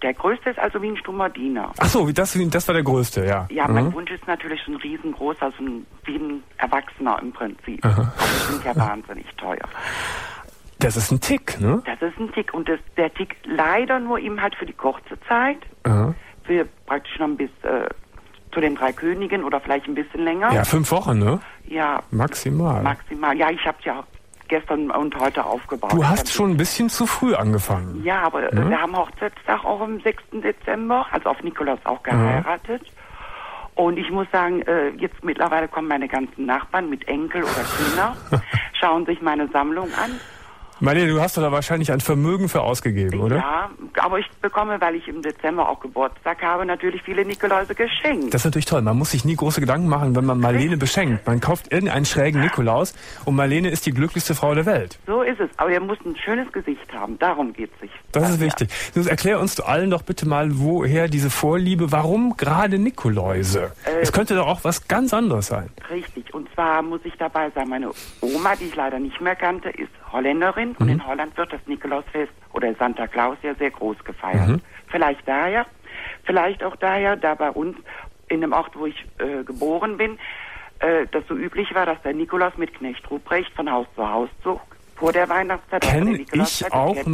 Der größte ist also wie ein stummer Diener. Ach so, das war der größte, ja. Ja, mein Wunsch ist natürlich so ein riesengroßer, so wie ein Erwachsener im Prinzip. Aber die sind ja wahnsinnig teuer. Das ist ein Tick, ne? Das ist ein Tick und der Tick leider nur eben halt für die kurze Zeit. Für praktisch noch bis zu den 3 Königen oder vielleicht ein bisschen länger. Ja, 5 Wochen, ne? Ja. Maximal. Ja, ich habe ja gestern und heute aufgebaut. Du hast schon ein bisschen zu früh angefangen. Ja, aber wir haben Hochzeitstag auch am 6. Dezember, also auf Nikolaus auch geheiratet. Und ich muss sagen, jetzt mittlerweile kommen meine ganzen Nachbarn mit Enkel oder Kinder, schauen sich meine Sammlung an. Marlene, du hast doch da wahrscheinlich ein Vermögen für ausgegeben, oder? Ja, aber ich bekomme, weil ich im Dezember auch Geburtstag habe, natürlich viele Nikoläuse geschenkt. Das ist natürlich toll. Man muss sich nie große Gedanken machen, wenn man Marlene beschenkt. Man kauft irgendeinen schrägen Nikolaus und Marlene ist die glücklichste Frau der Welt. So ist es. Aber er muss ein schönes Gesicht haben. Darum geht es sich. Das ist wichtig. Du, erklär uns allen doch bitte mal, woher diese Vorliebe, warum gerade Nikoläuse? Es könnte doch auch was ganz anderes sein. Richtig. Und zwar muss ich dabei sagen, meine Oma, die ich leider nicht mehr kannte, ist Holländerin. Und in Holland wird das Nikolausfest oder Santa Claus ja sehr groß gefeiert. Vielleicht auch daher, da bei uns in dem Ort, wo ich geboren bin, das so üblich war, dass der Nikolaus mit Knecht Ruprecht von Haus zu Haus zog. Vor der Weihnachtszeit. Kenn ich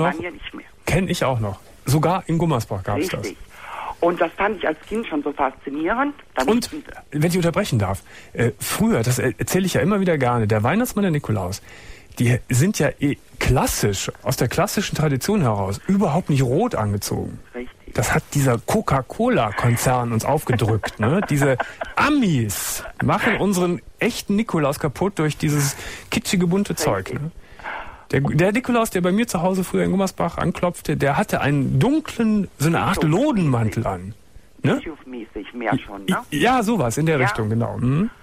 auch noch. Sogar in Gummersbach gab es das. Richtig. Und das fand ich als Kind schon so faszinierend. Und, wenn ich unterbrechen darf, früher, das erzähle ich ja immer wieder gerne, der Weihnachtsmann, der Nikolaus, die sind ja klassisch, aus der klassischen Tradition heraus, überhaupt nicht rot angezogen. Richtig. Das hat dieser Coca-Cola-Konzern uns aufgedrückt. Ne? Diese Amis machen unseren echten Nikolaus kaputt durch dieses kitschige, bunte Zeug. Ne? Der Nikolaus, der bei mir zu Hause früher in Gummersbach anklopfte, der hatte einen dunklen, so eine Art Lodenmantel an. Ne? Mäßig mehr schon, ne? Ja, sowas in der Richtung, genau.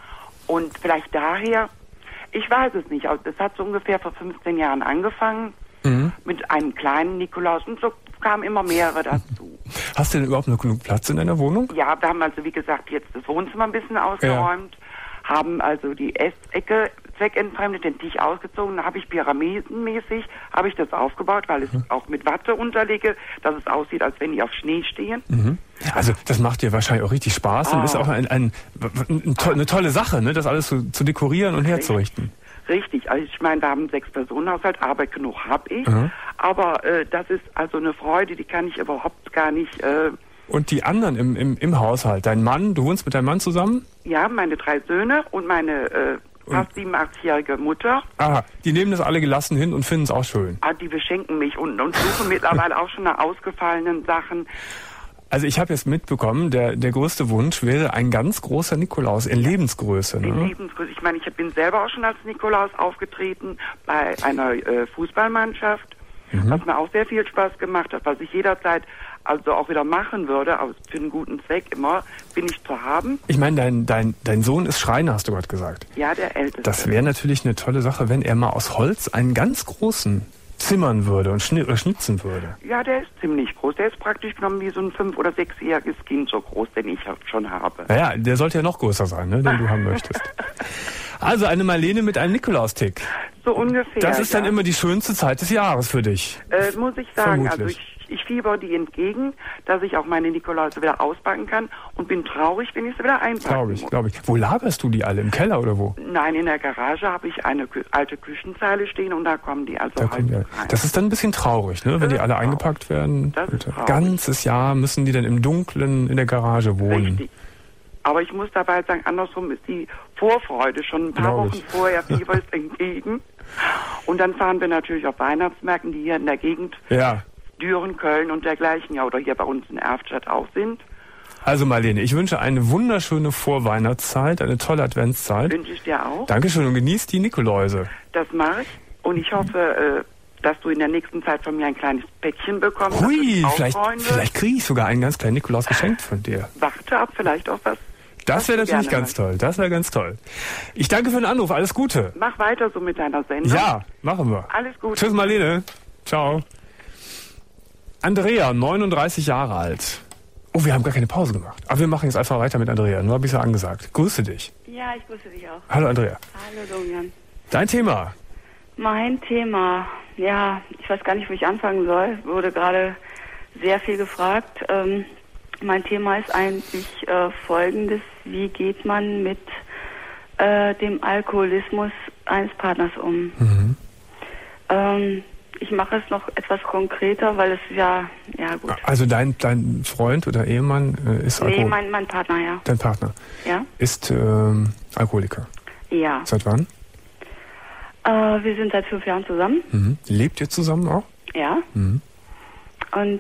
Und vielleicht daher, ich weiß es nicht, es hat so ungefähr vor 15 Jahren angefangen mit einem kleinen Nikolaus und so kamen immer mehrere dazu. Hast du denn überhaupt noch genug Platz in deiner Wohnung? Ja, wir haben also wie gesagt jetzt das Wohnzimmer ein bisschen ausgeräumt, haben also die Essecke zweckentfremdet, den Tisch ausgezogen, da habe ich pyramidenmäßig das aufgebaut, weil ich auch mit Watte unterlege, dass es aussieht, als wenn die auf Schnee stehen. Also das macht dir wahrscheinlich auch richtig Spaß und ist auch eine tolle Sache, ne, das alles zu dekorieren und herzurichten. Richtig, also ich meine, wir haben 6 Personenhaushalt, Arbeit genug habe ich, aber das ist also eine Freude, die kann ich überhaupt gar nicht... Und die anderen im Haushalt, dein Mann, du wohnst mit deinem Mann zusammen? Ja, meine 3 Söhne und meine fast 87-jährige Mutter. Aha, die nehmen das alle gelassen hin und finden es auch schön. Die beschenken mich und suchen mittlerweile auch schon nach ausgefallenen Sachen. Also ich habe jetzt mitbekommen, der größte Wunsch wäre ein ganz großer Nikolaus in Lebensgröße. Ne? In Lebensgröße. Ich meine, ich bin selber auch schon als Nikolaus aufgetreten bei einer Fußballmannschaft, was mir auch sehr viel Spaß gemacht hat, was ich jederzeit also auch wieder machen würde, aber für einen guten Zweck immer, bin ich zu haben. Ich meine, dein Sohn ist Schreiner, hast du gerade gesagt. Ja, der Älteste. Das wäre natürlich eine tolle Sache, wenn er mal aus Holz einen ganz großen zimmern würde und schnitzen würde. Ja, der ist ziemlich groß. Der ist praktisch genommen wie so ein 5- oder 6-jähriges Kind so groß, den ich schon habe. Naja, der sollte ja noch größer sein, ne, den du haben möchtest. Also eine Marlene mit einem Nikolaustick. So ungefähr. Das ist dann immer die schönste Zeit des Jahres für dich. Muss ich sagen. Vermutlich. Also ich fieber die entgegen, dass ich auch meine Nikoläuse wieder auspacken kann und bin traurig, wenn ich sie wieder einpacken muss. Glaube ich. Wo lagerst du die alle? Im Keller oder wo? Nein, in der Garage habe ich eine alte Küchenzeile stehen und da kommen die also halt rein. Das ist dann ein bisschen traurig, ne? Wenn die alle eingepackt werden. Das ist traurig. Ganzes Jahr müssen die dann im Dunkeln in der Garage wohnen. Richtig. Aber ich muss dabei sagen, andersrum ist die Vorfreude schon ein paar Wochen vorher fieber es entgegen. Und dann fahren wir natürlich auf Weihnachtsmärkten, die hier in der Gegend... Ja. Düren, Köln und dergleichen, ja, oder hier bei uns in Erftstadt auch sind. Also Marlene, ich wünsche eine wunderschöne Vorweihnachtszeit, eine tolle Adventszeit. Wünsche ich dir auch. Dankeschön und genieß die Nikoläuse. Das mache ich und ich hoffe, dass du in der nächsten Zeit von mir ein kleines Päckchen bekommst. Hui, vielleicht kriege ich sogar einen ganz kleinen Nikolaus geschenkt von dir. Warte ab, vielleicht auch was. Das wäre natürlich ganz toll, das wäre ganz toll. Ich danke für den Anruf, alles Gute. Mach weiter so mit deiner Sendung. Ja, machen wir. Alles Gute. Tschüss Marlene, ciao. Andrea, 39 Jahre alt. Oh, wir haben gar keine Pause gemacht. Aber wir machen jetzt einfach weiter mit Andrea. Nur habe ich es ja angesagt. Grüße dich. Ja, ich grüße dich auch. Hallo Andrea. Hallo Domian. Dein Thema? Mein Thema, ja, ich weiß gar nicht, wo ich anfangen soll. Wurde gerade sehr viel gefragt. Mein Thema ist eigentlich folgendes: Wie geht man mit dem Alkoholismus eines Partners um? Ich mache es noch etwas konkreter, weil es ja gut. Also dein Freund oder Ehemann ist Alkoholiker? Nee, mein Partner, ja. Dein Partner? Ja. Ist Alkoholiker? Ja. Seit wann? Wir sind seit 5 Jahren zusammen. Lebt ihr zusammen auch? Ja. Und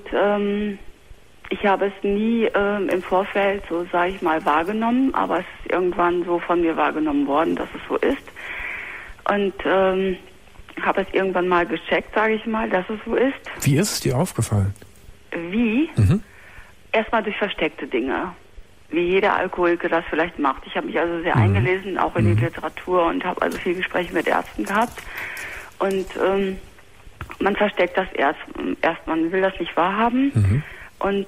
ich habe es nie im Vorfeld, so sage ich mal, wahrgenommen, aber es ist irgendwann so von mir wahrgenommen worden, dass es so ist. Und habe es irgendwann mal gecheckt, sage ich mal, dass es so ist. Wie ist es dir aufgefallen? Wie? Erstmal durch versteckte Dinge, wie jeder Alkoholiker das vielleicht macht. Ich habe mich also sehr eingelesen, auch in die Literatur, und habe also viel Gespräche mit Ärzten gehabt. Und man versteckt das erst, man will das nicht wahrhaben. Und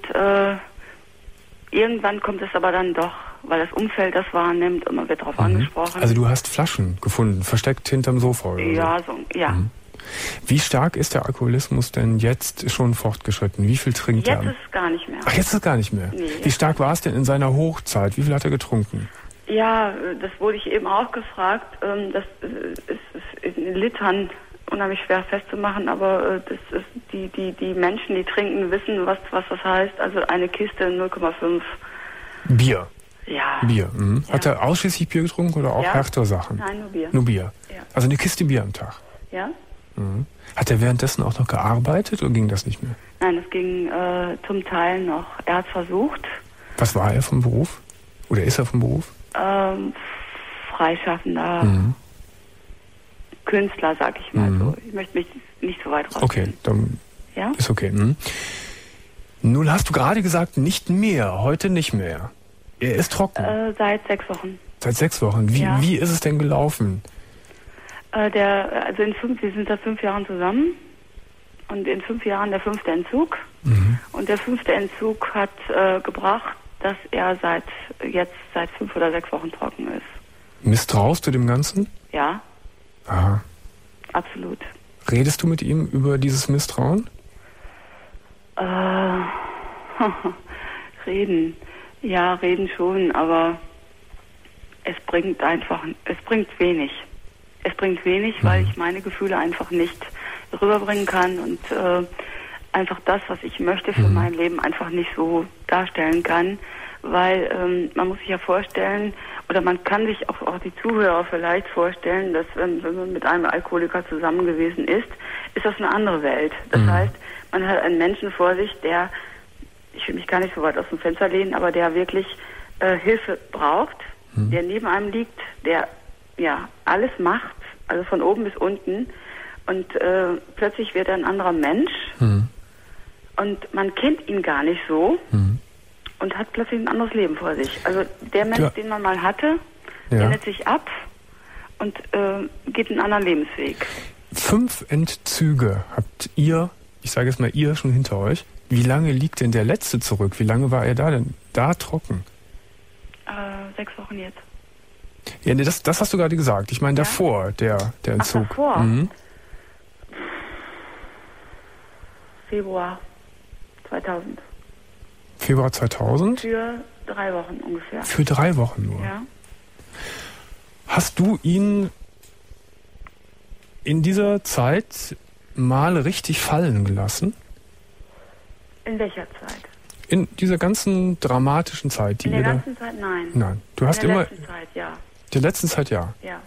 irgendwann kommt es aber dann doch, weil das Umfeld das wahrnimmt und man wird darauf angesprochen. Also du hast Flaschen gefunden, versteckt hinterm Sofa, oder? Ja, ja. Wie stark ist der Alkoholismus denn jetzt schon fortgeschritten? Wie viel trinkt er? Jetzt ist es gar nicht mehr. Ach, jetzt ist es gar nicht mehr? Nee. Wie stark war es denn in seiner Hochzeit? Wie viel hat er getrunken? Ja, das wurde ich eben auch gefragt. Das ist in Litern unheimlich schwer festzumachen, aber das ist die Menschen, die trinken, wissen, was das heißt. Also eine Kiste 0,5 Bier. Ja. Bier. Hat er ausschließlich Bier getrunken oder auch härtere Sachen? Nein, nur Bier. Nur Bier. Ja. Also eine Kiste Bier am Tag. Ja. Hat er währenddessen auch noch gearbeitet oder ging das nicht mehr? Nein, es ging zum Teil noch. Er hat versucht. Was war er vom Beruf? Oder ist er vom Beruf? Freischaffender Künstler, sag ich mal so. Ich möchte mich nicht so weit rausnehmen. Okay, dann ist okay. Nun hast du gerade gesagt, nicht mehr, heute nicht mehr. Er ist trocken. Seit 6 Wochen. Seit 6 Wochen. Wie ist es denn gelaufen? Wir sind seit 5 Jahren zusammen. Und in 5 Jahren der 5. Entzug. Und der 5. Entzug hat gebracht, dass er seit 5 oder 6 Wochen trocken ist. Misstraust du dem Ganzen? Ja. Aha. Absolut. Redest du mit ihm über dieses Misstrauen? Reden. Ja, reden schon, aber es bringt wenig. Es bringt wenig, weil ich meine Gefühle einfach nicht rüberbringen kann und einfach das, was ich möchte für mein Leben, einfach nicht so darstellen kann, weil man muss sich ja vorstellen, oder man kann sich auch die Zuhörer vielleicht vorstellen, dass wenn man mit einem Alkoholiker zusammen gewesen ist das eine andere Welt. Das heißt, man hat einen Menschen vor sich, der, ich will mich gar nicht so weit aus dem Fenster lehnen, aber der wirklich Hilfe braucht, der neben einem liegt, der alles macht, also von oben bis unten, und plötzlich wird er ein anderer Mensch und man kennt ihn gar nicht so und hat plötzlich ein anderes Leben vor sich. Also der Mensch, den man mal hatte, wendet sich ab und geht einen anderen Lebensweg. 5 Entzüge habt ihr, ich sage jetzt mal ihr, schon hinter euch. Wie lange liegt denn der letzte zurück? Wie lange war er da trocken? 6 Wochen jetzt. Ja, nee, das hast du gerade gesagt. Ich meine davor, der Entzug. Ach, davor? Februar 2000. Februar 2000? Für 3 Wochen ungefähr. Für 3 Wochen nur? Ja. Hast du ihn in dieser Zeit mal richtig fallen gelassen? In welcher Zeit? In dieser ganzen dramatischen Zeit, die in der ganzen Zeit, nein. Nein, du hast immer... In der letzten Zeit, ja. Der letzten Zeit, ja. Ja.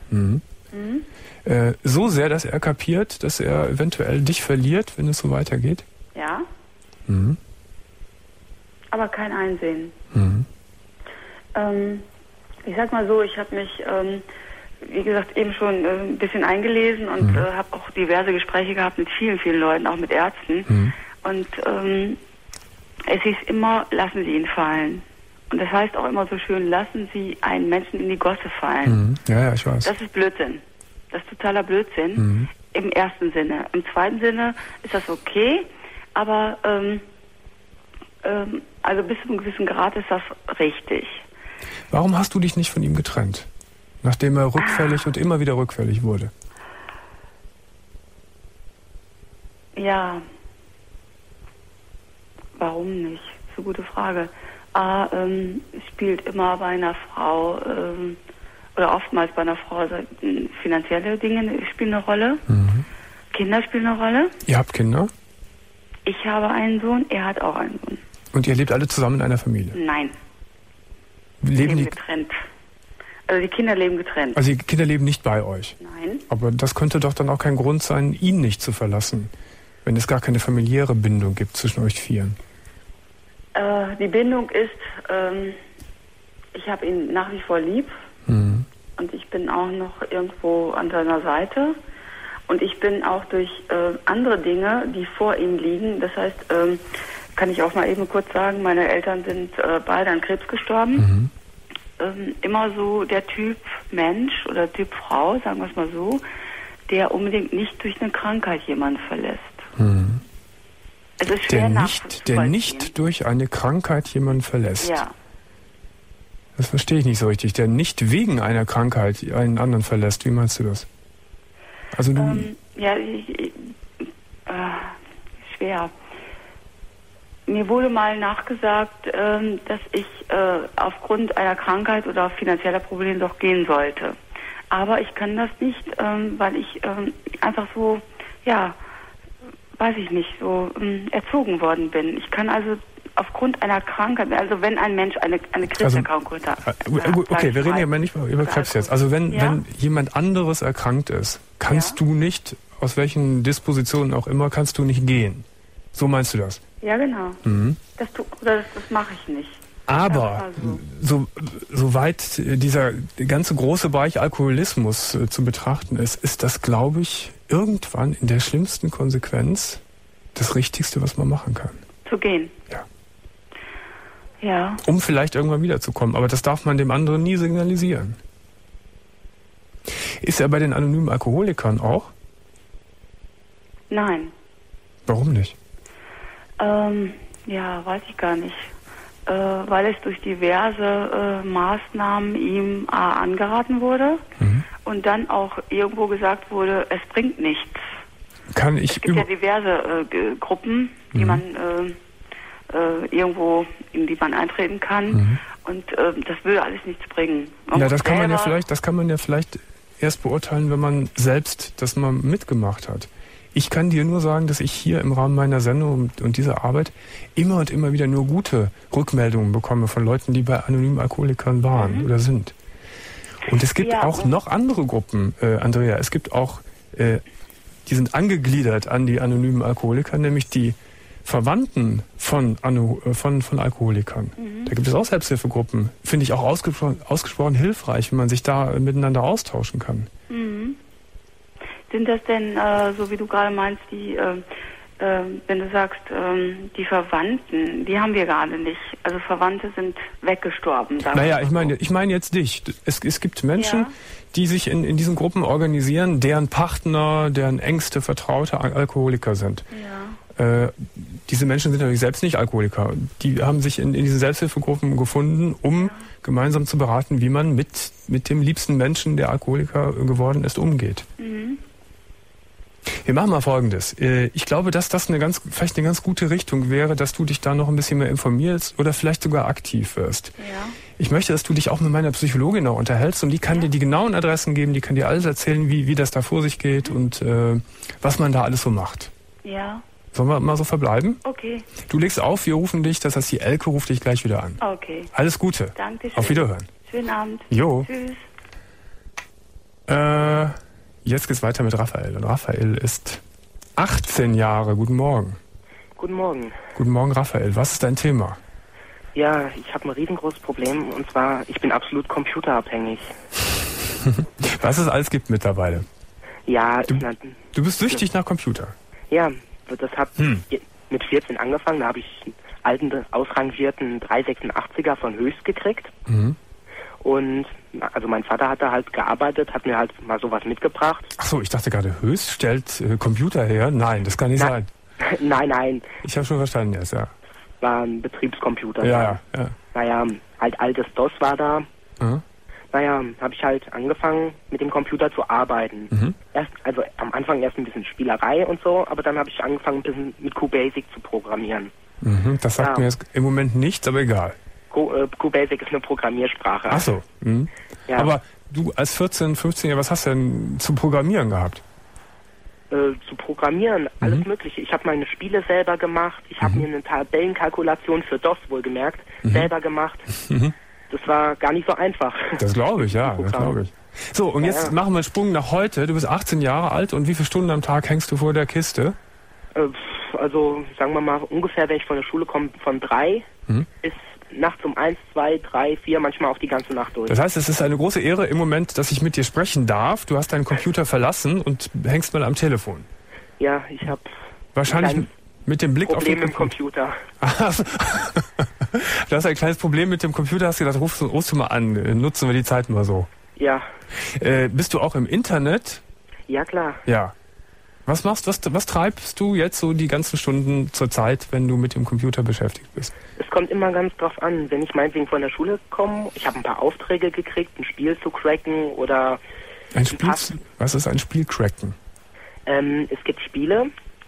So sehr, dass er kapiert, dass er eventuell dich verliert, wenn es so weitergeht? Ja. Aber kein Einsehen. Ich sag mal so, ich habe mich, wie gesagt, eben schon ein bisschen eingelesen und habe auch diverse Gespräche gehabt mit vielen, vielen Leuten, auch mit Ärzten. Und es hieß immer, lassen Sie ihn fallen. Und das heißt auch immer so schön, lassen Sie einen Menschen in die Gosse fallen. Ja, ich weiß. Das ist Blödsinn. Das ist totaler Blödsinn im ersten Sinne. Im zweiten Sinne ist das okay, aber also bis zu einem gewissen Grad ist das richtig. Warum hast du dich nicht von ihm getrennt, nachdem er rückfällig und immer wieder rückfällig wurde? Ja, Warum nicht? Das ist eine gute Frage. Spielt immer bei einer Frau oder oftmals bei einer Frau finanzielle Dinge spielen eine Rolle. Mhm. Kinder spielen eine Rolle. Ihr habt Kinder? Ich habe einen Sohn, er hat auch einen Sohn. Und ihr lebt alle zusammen in einer Familie? Nein. Leben die getrennt. Also die Kinder leben getrennt. Also die Kinder leben nicht bei euch? Nein. Aber das könnte doch dann auch kein Grund sein, ihn nicht zu verlassen, wenn es gar keine familiäre Bindung gibt zwischen euch vieren. Die Bindung ist, ich habe ihn nach wie vor lieb. Mhm. Und ich bin auch noch irgendwo an seiner Seite. Und ich bin auch durch andere Dinge, die vor ihm liegen, das heißt, kann ich auch mal eben kurz sagen, meine Eltern sind beide an Krebs gestorben. Mhm. Immer so der Typ Mensch oder Typ Frau, sagen wir es mal so, der unbedingt nicht durch eine Krankheit jemanden verlässt. Mhm. Es ist schwer der nicht durch eine Krankheit jemanden verlässt. Ja. Das verstehe ich nicht so richtig. Der nicht wegen einer Krankheit einen anderen verlässt. Wie meinst du das? Also du... Schwer. Mir wurde mal nachgesagt, dass ich aufgrund einer Krankheit oder finanzieller Probleme doch gehen sollte. Aber ich kann das nicht, weil ich einfach so, weiß ich nicht, so erzogen worden bin. Ich kann also aufgrund einer Krankheit, also wenn ein Mensch eine Krebserkrankung hat. Okay, wir reden ja mal nicht über Krebs jetzt. Also wenn jemand anderes erkrankt ist, kannst du nicht, aus welchen Dispositionen auch immer, kannst du nicht gehen. So meinst du das? Ja, genau. Mhm. Das mache ich nicht. Aber soweit dieser ganze große Bereich Alkoholismus zu betrachten ist das, glaube ich, irgendwann in der schlimmsten Konsequenz das Richtigste, was man machen kann. Zu gehen? Ja. Ja. Um vielleicht irgendwann wiederzukommen. Aber das darf man dem anderen nie signalisieren. Ist er bei den anonymen Alkoholikern auch? Nein. Warum nicht? Weiß ich gar nicht. Weil es durch diverse Maßnahmen ihm angeraten wurde und dann auch irgendwo gesagt wurde, es bringt nichts. Es gibt ja diverse Gruppen, die man irgendwo, in die man eintreten kann und das würde alles nichts bringen. Das kann man ja vielleicht erst beurteilen, wenn man selbst das mal mitgemacht hat. Ich kann dir nur sagen, dass ich hier im Rahmen meiner Sendung und dieser Arbeit immer und immer wieder nur gute Rückmeldungen bekomme von Leuten, die bei anonymen Alkoholikern waren oder sind. Und es gibt auch noch andere Gruppen, Andrea. Es gibt auch, die sind angegliedert an die anonymen Alkoholiker, nämlich die Verwandten von Alkoholikern. Da gibt es auch Selbsthilfegruppen. Finde ich auch ausgesprochen hilfreich, wenn man sich da miteinander austauschen kann. Sind das denn, so wie du gerade meinst, die, wenn du sagst, die Verwandten, die haben wir gerade nicht. Also Verwandte sind weggestorben. Ich meine jetzt dich. Es gibt Menschen, die sich in diesen Gruppen organisieren, deren Partner, deren engste Vertraute Alkoholiker sind. Ja. Diese Menschen sind natürlich selbst nicht Alkoholiker. Die haben sich in diesen Selbsthilfegruppen gefunden, um gemeinsam zu beraten, wie man mit dem liebsten Menschen, der Alkoholiker geworden ist, umgeht. Wir machen mal Folgendes. Ich glaube, dass das vielleicht eine ganz gute Richtung wäre, dass du dich da noch ein bisschen mehr informierst oder vielleicht sogar aktiv wirst. Ja. Ich möchte, dass du dich auch mit meiner Psychologin noch unterhältst und die kann dir die genauen Adressen geben, die kann dir alles erzählen, wie das da vor sich geht und was man da alles so macht. Ja. Sollen wir mal so verbleiben? Okay. Du legst auf, wir rufen dich, das heißt, die Elke ruft dich gleich wieder an. Okay. Alles Gute. Dankeschön. Auf Wiederhören. Schönen Abend. Jo. Tschüss. Jetzt geht's weiter mit Raphael. Und Raphael ist 18 Jahre. Guten Morgen. Guten Morgen. Guten Morgen, Raphael. Was ist dein Thema? Ja, ich habe ein riesengroßes Problem. Und zwar, ich bin absolut computerabhängig. Was es alles gibt mittlerweile. Ja. Du bist süchtig nach Computer. Ja, das hat mit 14 angefangen. Da habe ich einen alten, ausrangierten 386er von Höchst gekriegt. Und also mein Vater hat da halt gearbeitet, hat mir halt mal sowas mitgebracht. Ach so, ich dachte gerade, Höchst stellt Computer her? Nein, das kann nicht sein. Nein. Ich habe schon verstanden jetzt, ja. War ein Betriebscomputer. Ja. Naja, halt altes DOS war da. Naja, habe ich halt angefangen, mit dem Computer zu arbeiten. Also am Anfang erst ein bisschen Spielerei und so, aber dann habe ich angefangen, ein bisschen mit QBasic zu programmieren. Das sagt mir jetzt im Moment nichts, aber egal. QBasic ist eine Programmiersprache. Ach so. Ja. Aber du als 14-, 15-Jähriger, was hast du denn zu programmieren gehabt? Zu programmieren, alles Mögliche. Ich habe meine Spiele selber gemacht. Ich habe mir eine Tabellenkalkulation für DOS wohlgemerkt selber gemacht. Das war gar nicht so einfach. Das glaube ich, ja, das glaube ich. So, und jetzt machen wir einen Sprung nach heute. Du bist 18 Jahre alt und wie viele Stunden am Tag hängst du vor der Kiste? Also, sagen wir mal, ungefähr, wenn ich von der Schule komme, von 3 bis nachts um 1, 2, 3, 4, manchmal auch die ganze Nacht durch. Das heißt, es ist eine große Ehre im Moment, dass ich mit dir sprechen darf. Du hast deinen Computer verlassen und hängst mal am Telefon. Ja, ich habe wahrscheinlich mit dem Blick Problem auf den Computer. Du hast ein kleines Problem mit dem Computer, hast gedacht, rufst du mal an, nutzen wir die Zeit mal so. Ja. Bist du auch im Internet? Ja, klar. Ja. Was treibst du jetzt so die ganzen Stunden zur Zeit, wenn du mit dem Computer beschäftigt bist? Es kommt immer ganz drauf an. Wenn ich meinetwegen von der Schule komme, ich habe ein paar Aufträge gekriegt, ein Spiel zu cracken oder... Was ist ein Spiel cracken? Es gibt Spiele,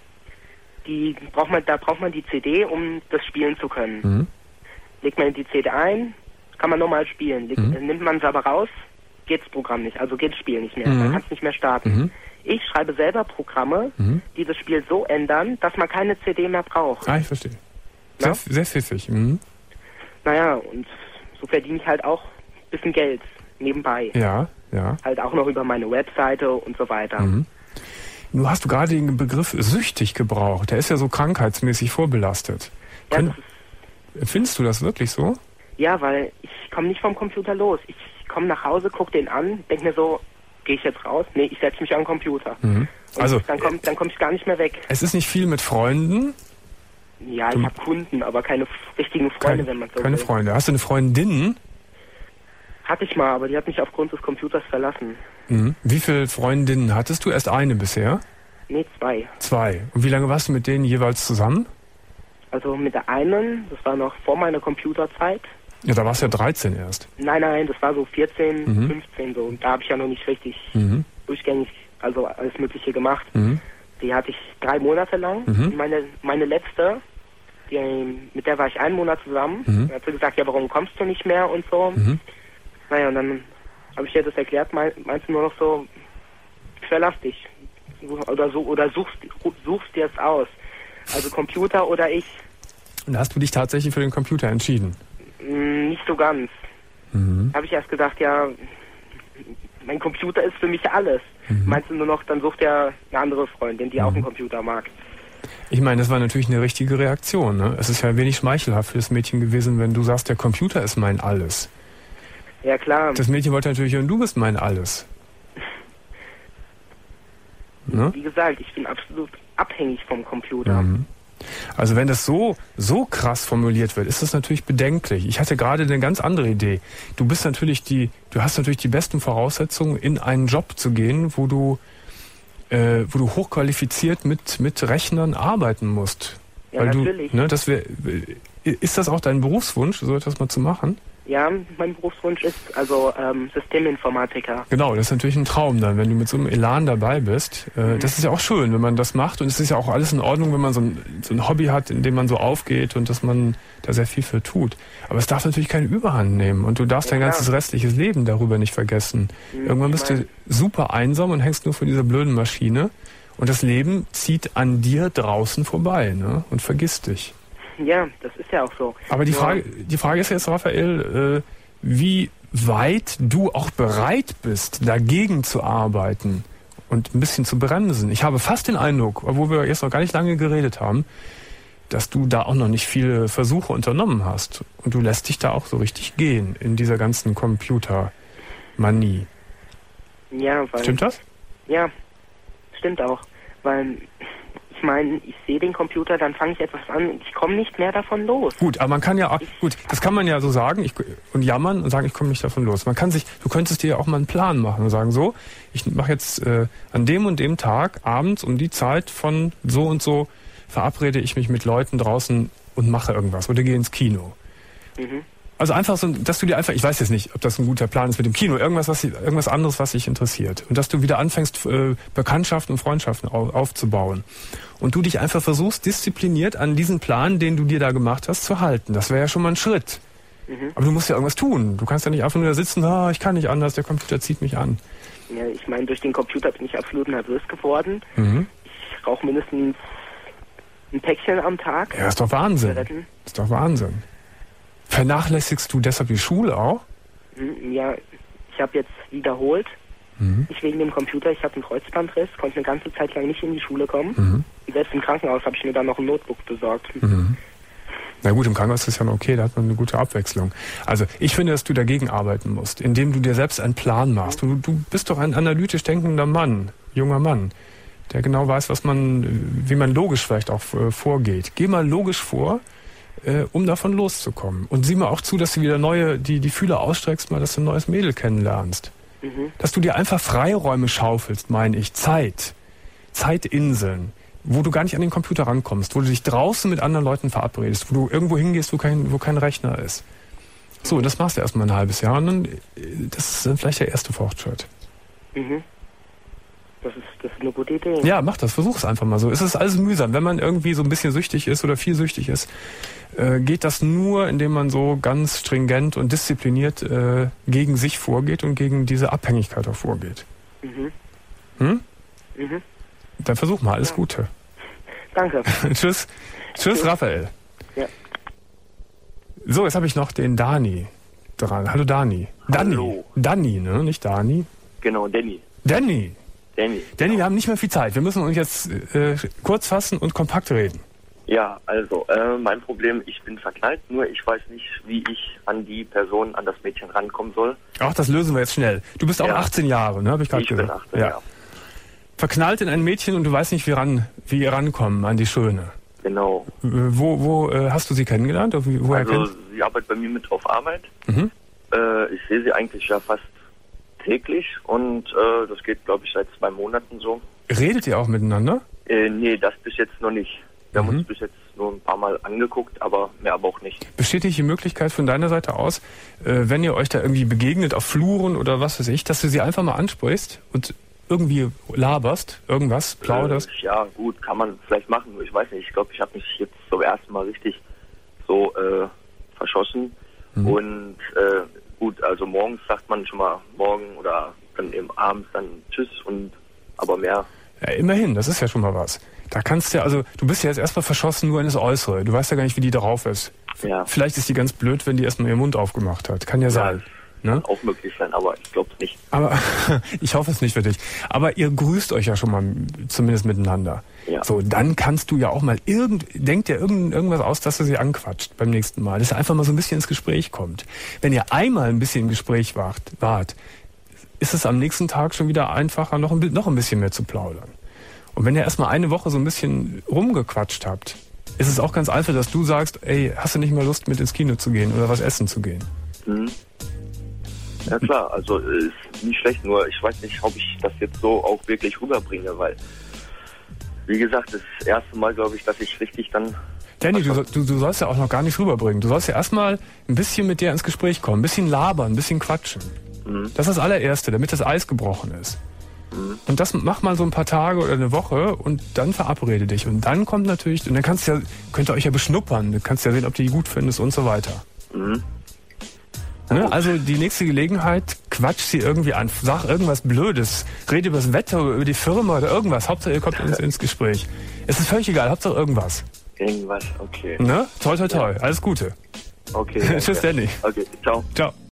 da braucht man die CD, um das spielen zu können. Legt man die CD ein, kann man normal spielen. Nimmt man es aber raus, geht das Programm nicht, also geht das Spiel nicht mehr. Man kann es nicht mehr starten. Ich schreibe selber Programme, die das Spiel so ändern, dass man keine CD mehr braucht. Ich verstehe. Sehr pfiffig. Naja, und so verdiene ich halt auch ein bisschen Geld nebenbei. Ja. Halt auch noch über meine Webseite und so weiter. Nun hast du gerade den Begriff süchtig gebraucht. Der ist ja so krankheitsmäßig vorbelastet. Findest du das wirklich so? Ja, weil ich komme nicht vom Computer los. Ich komme nach Hause, gucke den an, denke mir so, gehe ich jetzt raus? Nee, ich setze mich an den Computer. Also dann komm ich gar nicht mehr weg. Es ist nicht viel mit Freunden? Ja, ich habe Kunden, aber keine richtigen Freunde, wenn man so will. Keine Freunde. Hast du eine Freundin? Hatte ich mal, aber die hat mich aufgrund des Computers verlassen. Wie viele Freundinnen hattest du? Erst eine bisher? Nee, 2. 2. Und wie lange warst du mit denen jeweils zusammen? Also mit der einen, das war noch vor meiner Computerzeit. Ja, da warst du ja 13 erst. Nein, das war so 14, 15 so. Und da habe ich ja noch nicht richtig durchgängig, also alles Mögliche gemacht. Die hatte ich 3 Monate lang. Und meine letzte, mit der war ich 1 Monat zusammen. Da hat sie gesagt, ja, warum kommst du nicht mehr und so. Naja, und dann habe ich ihr das erklärt, meinst du nur noch so, verlass dich. Oder suchst dir es aus. Also Computer oder ich. Und hast du dich tatsächlich für den Computer entschieden? Nicht so ganz. Habe ich erst gedacht, ja, mein Computer ist für mich alles. Meinst du nur noch, dann sucht er eine andere Freundin, die auch einen Computer mag. Ich meine, das war natürlich eine richtige Reaktion. Ne? Es ist ja wenig schmeichelhaft für das Mädchen gewesen, wenn du sagst, der Computer ist mein Alles. Ja, klar. Das Mädchen wollte natürlich hören, du bist mein Alles. Ne? Wie gesagt, ich bin absolut abhängig vom Computer. Also wenn das so krass formuliert wird, ist das natürlich bedenklich. Ich hatte gerade eine ganz andere Idee. Du hast natürlich die besten Voraussetzungen, in einen Job zu gehen, wo du hochqualifiziert mit Rechnern arbeiten musst. Ja, weil natürlich. Ist das auch dein Berufswunsch, so etwas mal zu machen? Ja, mein Berufswunsch ist also Systeminformatiker. Genau, das ist natürlich ein Traum dann, wenn du mit so einem Elan dabei bist. Das ist ja auch schön, wenn man das macht. Und es ist ja auch alles in Ordnung, wenn man so ein Hobby hat, in dem man so aufgeht und dass man da sehr viel für tut. Aber es darf natürlich keine Überhand nehmen. Und du darfst dein ganzes restliches Leben darüber nicht vergessen. Irgendwann bist du super einsam und hängst nur vor dieser blöden Maschine. Und das Leben zieht an dir draußen vorbei, ne? Und vergisst dich. Ja, das ist ja auch so. Aber die Frage ist jetzt, Raphael, wie weit du auch bereit bist, dagegen zu arbeiten und ein bisschen zu bremsen. Ich habe fast den Eindruck, obwohl wir jetzt noch gar nicht lange geredet haben, dass du da auch noch nicht viele Versuche unternommen hast. Und du lässt dich da auch so richtig gehen in dieser ganzen Computermanie. Ja, weil... Stimmt das? Ja, stimmt auch. Weil... Ich meine, ich sehe den Computer, dann fange ich etwas an, ich komme nicht mehr davon los. Gut, aber man kann ja auch, das kann man ja so sagen und jammern und sagen, ich komme nicht davon los. Du könntest dir ja auch mal einen Plan machen und sagen, so, ich mache jetzt an dem und dem Tag abends um die Zeit von so und so verabrede ich mich mit Leuten draußen und mache irgendwas oder gehe ins Kino. Also einfach so, dass du dir einfach, ich weiß jetzt nicht, ob das ein guter Plan ist mit dem Kino, irgendwas anderes, was dich interessiert. Und dass du wieder anfängst, Bekanntschaften und Freundschaften aufzubauen. Und du dich einfach versuchst, diszipliniert an diesen Plan, den du dir da gemacht hast, zu halten. Das wäre ja schon mal ein Schritt. Aber du musst ja irgendwas tun. Du kannst ja nicht einfach nur da sitzen, ich kann nicht anders, der Computer zieht mich an. Ja, ich meine, durch den Computer bin ich absolut nervös geworden. Ich rauche mindestens ein Päckchen am Tag. Ja, ist doch Wahnsinn. Ist doch Wahnsinn. Vernachlässigst du deshalb die Schule auch? Ja, ich habe jetzt wiederholt. Ich wegen dem Computer, ich habe einen Kreuzbandriss, konnte eine ganze Zeit lang nicht in die Schule kommen. Und selbst im Krankenhaus habe ich mir dann noch ein Notebook besorgt. Na gut, im Krankenhaus ist das ja noch okay, da hat man eine gute Abwechslung. Also ich finde, dass du dagegen arbeiten musst, indem du dir selbst einen Plan machst. Du bist doch ein analytisch denkender Mann, junger Mann, der genau weiß, wie man logisch vielleicht auch vorgeht. Geh mal logisch vor, um davon loszukommen. Und sieh mal auch zu, dass du wieder die Fühler ausstreckst, mal, dass du ein neues Mädel kennenlernst. Dass du dir einfach Freiräume schaufelst, meine ich. Zeitinseln, wo du gar nicht an den Computer rankommst, wo du dich draußen mit anderen Leuten verabredest, wo du irgendwo hingehst, wo kein Rechner ist. So, das machst du erstmal ein halbes Jahr und dann, das ist dann vielleicht der erste Fortschritt. Das ist eine gute Idee. Ja, mach das, versuch es einfach mal so. Es ist alles mühsam. Wenn man irgendwie so ein bisschen süchtig ist oder viel süchtig ist, geht das nur, indem man so ganz stringent und diszipliniert gegen sich vorgeht und gegen diese Abhängigkeit auch vorgeht. Dann versuch mal, alles Gute. Danke. Tschüss, Raphael. Ja. So, jetzt habe ich noch den Dani dran. Hallo Dani. Hallo. Danny, ne? Nicht Dani. Genau, Danny. Danny, genau. wir haben nicht mehr viel Zeit. Wir müssen uns jetzt kurz fassen und kompakt reden. Ja, also, mein Problem, ich bin verknallt, nur ich weiß nicht, wie ich an die Person, an das Mädchen rankommen soll. Ach, das lösen wir jetzt schnell. Du bist auch 18 Jahre, ne? Hab ich gerade gesagt. Bin 18, ja. Verknallt in ein Mädchen und du weißt nicht, wie ihr rankommen an die Schöne. Genau. Wo hast du sie kennengelernt? Sie arbeitet bei mir mit auf Arbeit. Ich sehe sie eigentlich ja fast täglich und das geht, glaube ich, seit 2 Monaten so. Redet ihr auch miteinander? Nee, das bis jetzt noch nicht. Wir haben uns bis jetzt nur ein paar Mal angeguckt, aber mehr aber auch nicht. Besteht die Möglichkeit von deiner Seite aus, wenn ihr euch da irgendwie begegnet auf Fluren oder was weiß ich, dass du sie einfach mal ansprichst und irgendwie laberst, irgendwas, plauderst? Ja, gut, kann man vielleicht machen. Ich weiß nicht, ich glaube, ich habe mich jetzt zum ersten Mal richtig so verschossen. Und gut, also morgens sagt man schon mal morgen oder dann eben abends dann Tschüss und aber mehr. Ja, immerhin, das ist ja schon mal was. Da kannst du ja, also du bist ja jetzt erstmal verschossen nur in das Äußere. Du weißt ja gar nicht, wie die drauf ist. Ja. Vielleicht ist die ganz blöd, wenn die erstmal ihren Mund aufgemacht hat. Kann ja sein. Ne? Auch möglich sein, aber ich glaube es nicht. Aber ich hoffe es nicht für dich. Aber ihr grüßt euch ja schon mal zumindest miteinander. Ja. So, dann kannst du ja auch mal denkt dir irgendwas aus, dass du sie anquatscht beim nächsten Mal. Dass ihr einfach mal so ein bisschen ins Gespräch kommt. Wenn ihr einmal ein bisschen im Gespräch wart, ist es am nächsten Tag schon wieder einfacher, noch ein bisschen mehr zu plaudern. Und wenn ihr erstmal eine Woche so ein bisschen rumgequatscht habt, ist es auch ganz einfach, dass du sagst, ey, hast du nicht mal Lust, mit ins Kino zu gehen oder was essen zu gehen? Ja klar, also ist nicht schlecht, nur ich weiß nicht, ob ich das jetzt so auch wirklich rüberbringe, weil, wie gesagt, das erste Mal, glaube ich, dass ich richtig dann... Danny, du sollst ja auch noch gar nicht rüberbringen. Du sollst ja erstmal ein bisschen mit der ins Gespräch kommen, ein bisschen labern, ein bisschen quatschen. Das ist das allererste, damit das Eis gebrochen ist. Und das mach mal so ein paar Tage oder eine Woche und dann verabrede dich. Und dann kommt natürlich, und dann könnt ihr euch ja beschnuppern, du kannst ja sehen, ob du die gut findest und so weiter. Ne? Also die nächste Gelegenheit, quatsch sie irgendwie an, sag irgendwas Blödes, rede über das Wetter, über die Firma oder irgendwas. Hauptsache ihr kommt ins Gespräch. Es ist völlig egal, Hauptsache irgendwas. Irgendwas, okay. Ne? Toi, toi, toi. Alles Gute. Okay. Tschüss, Danny. Okay, ciao. Ciao.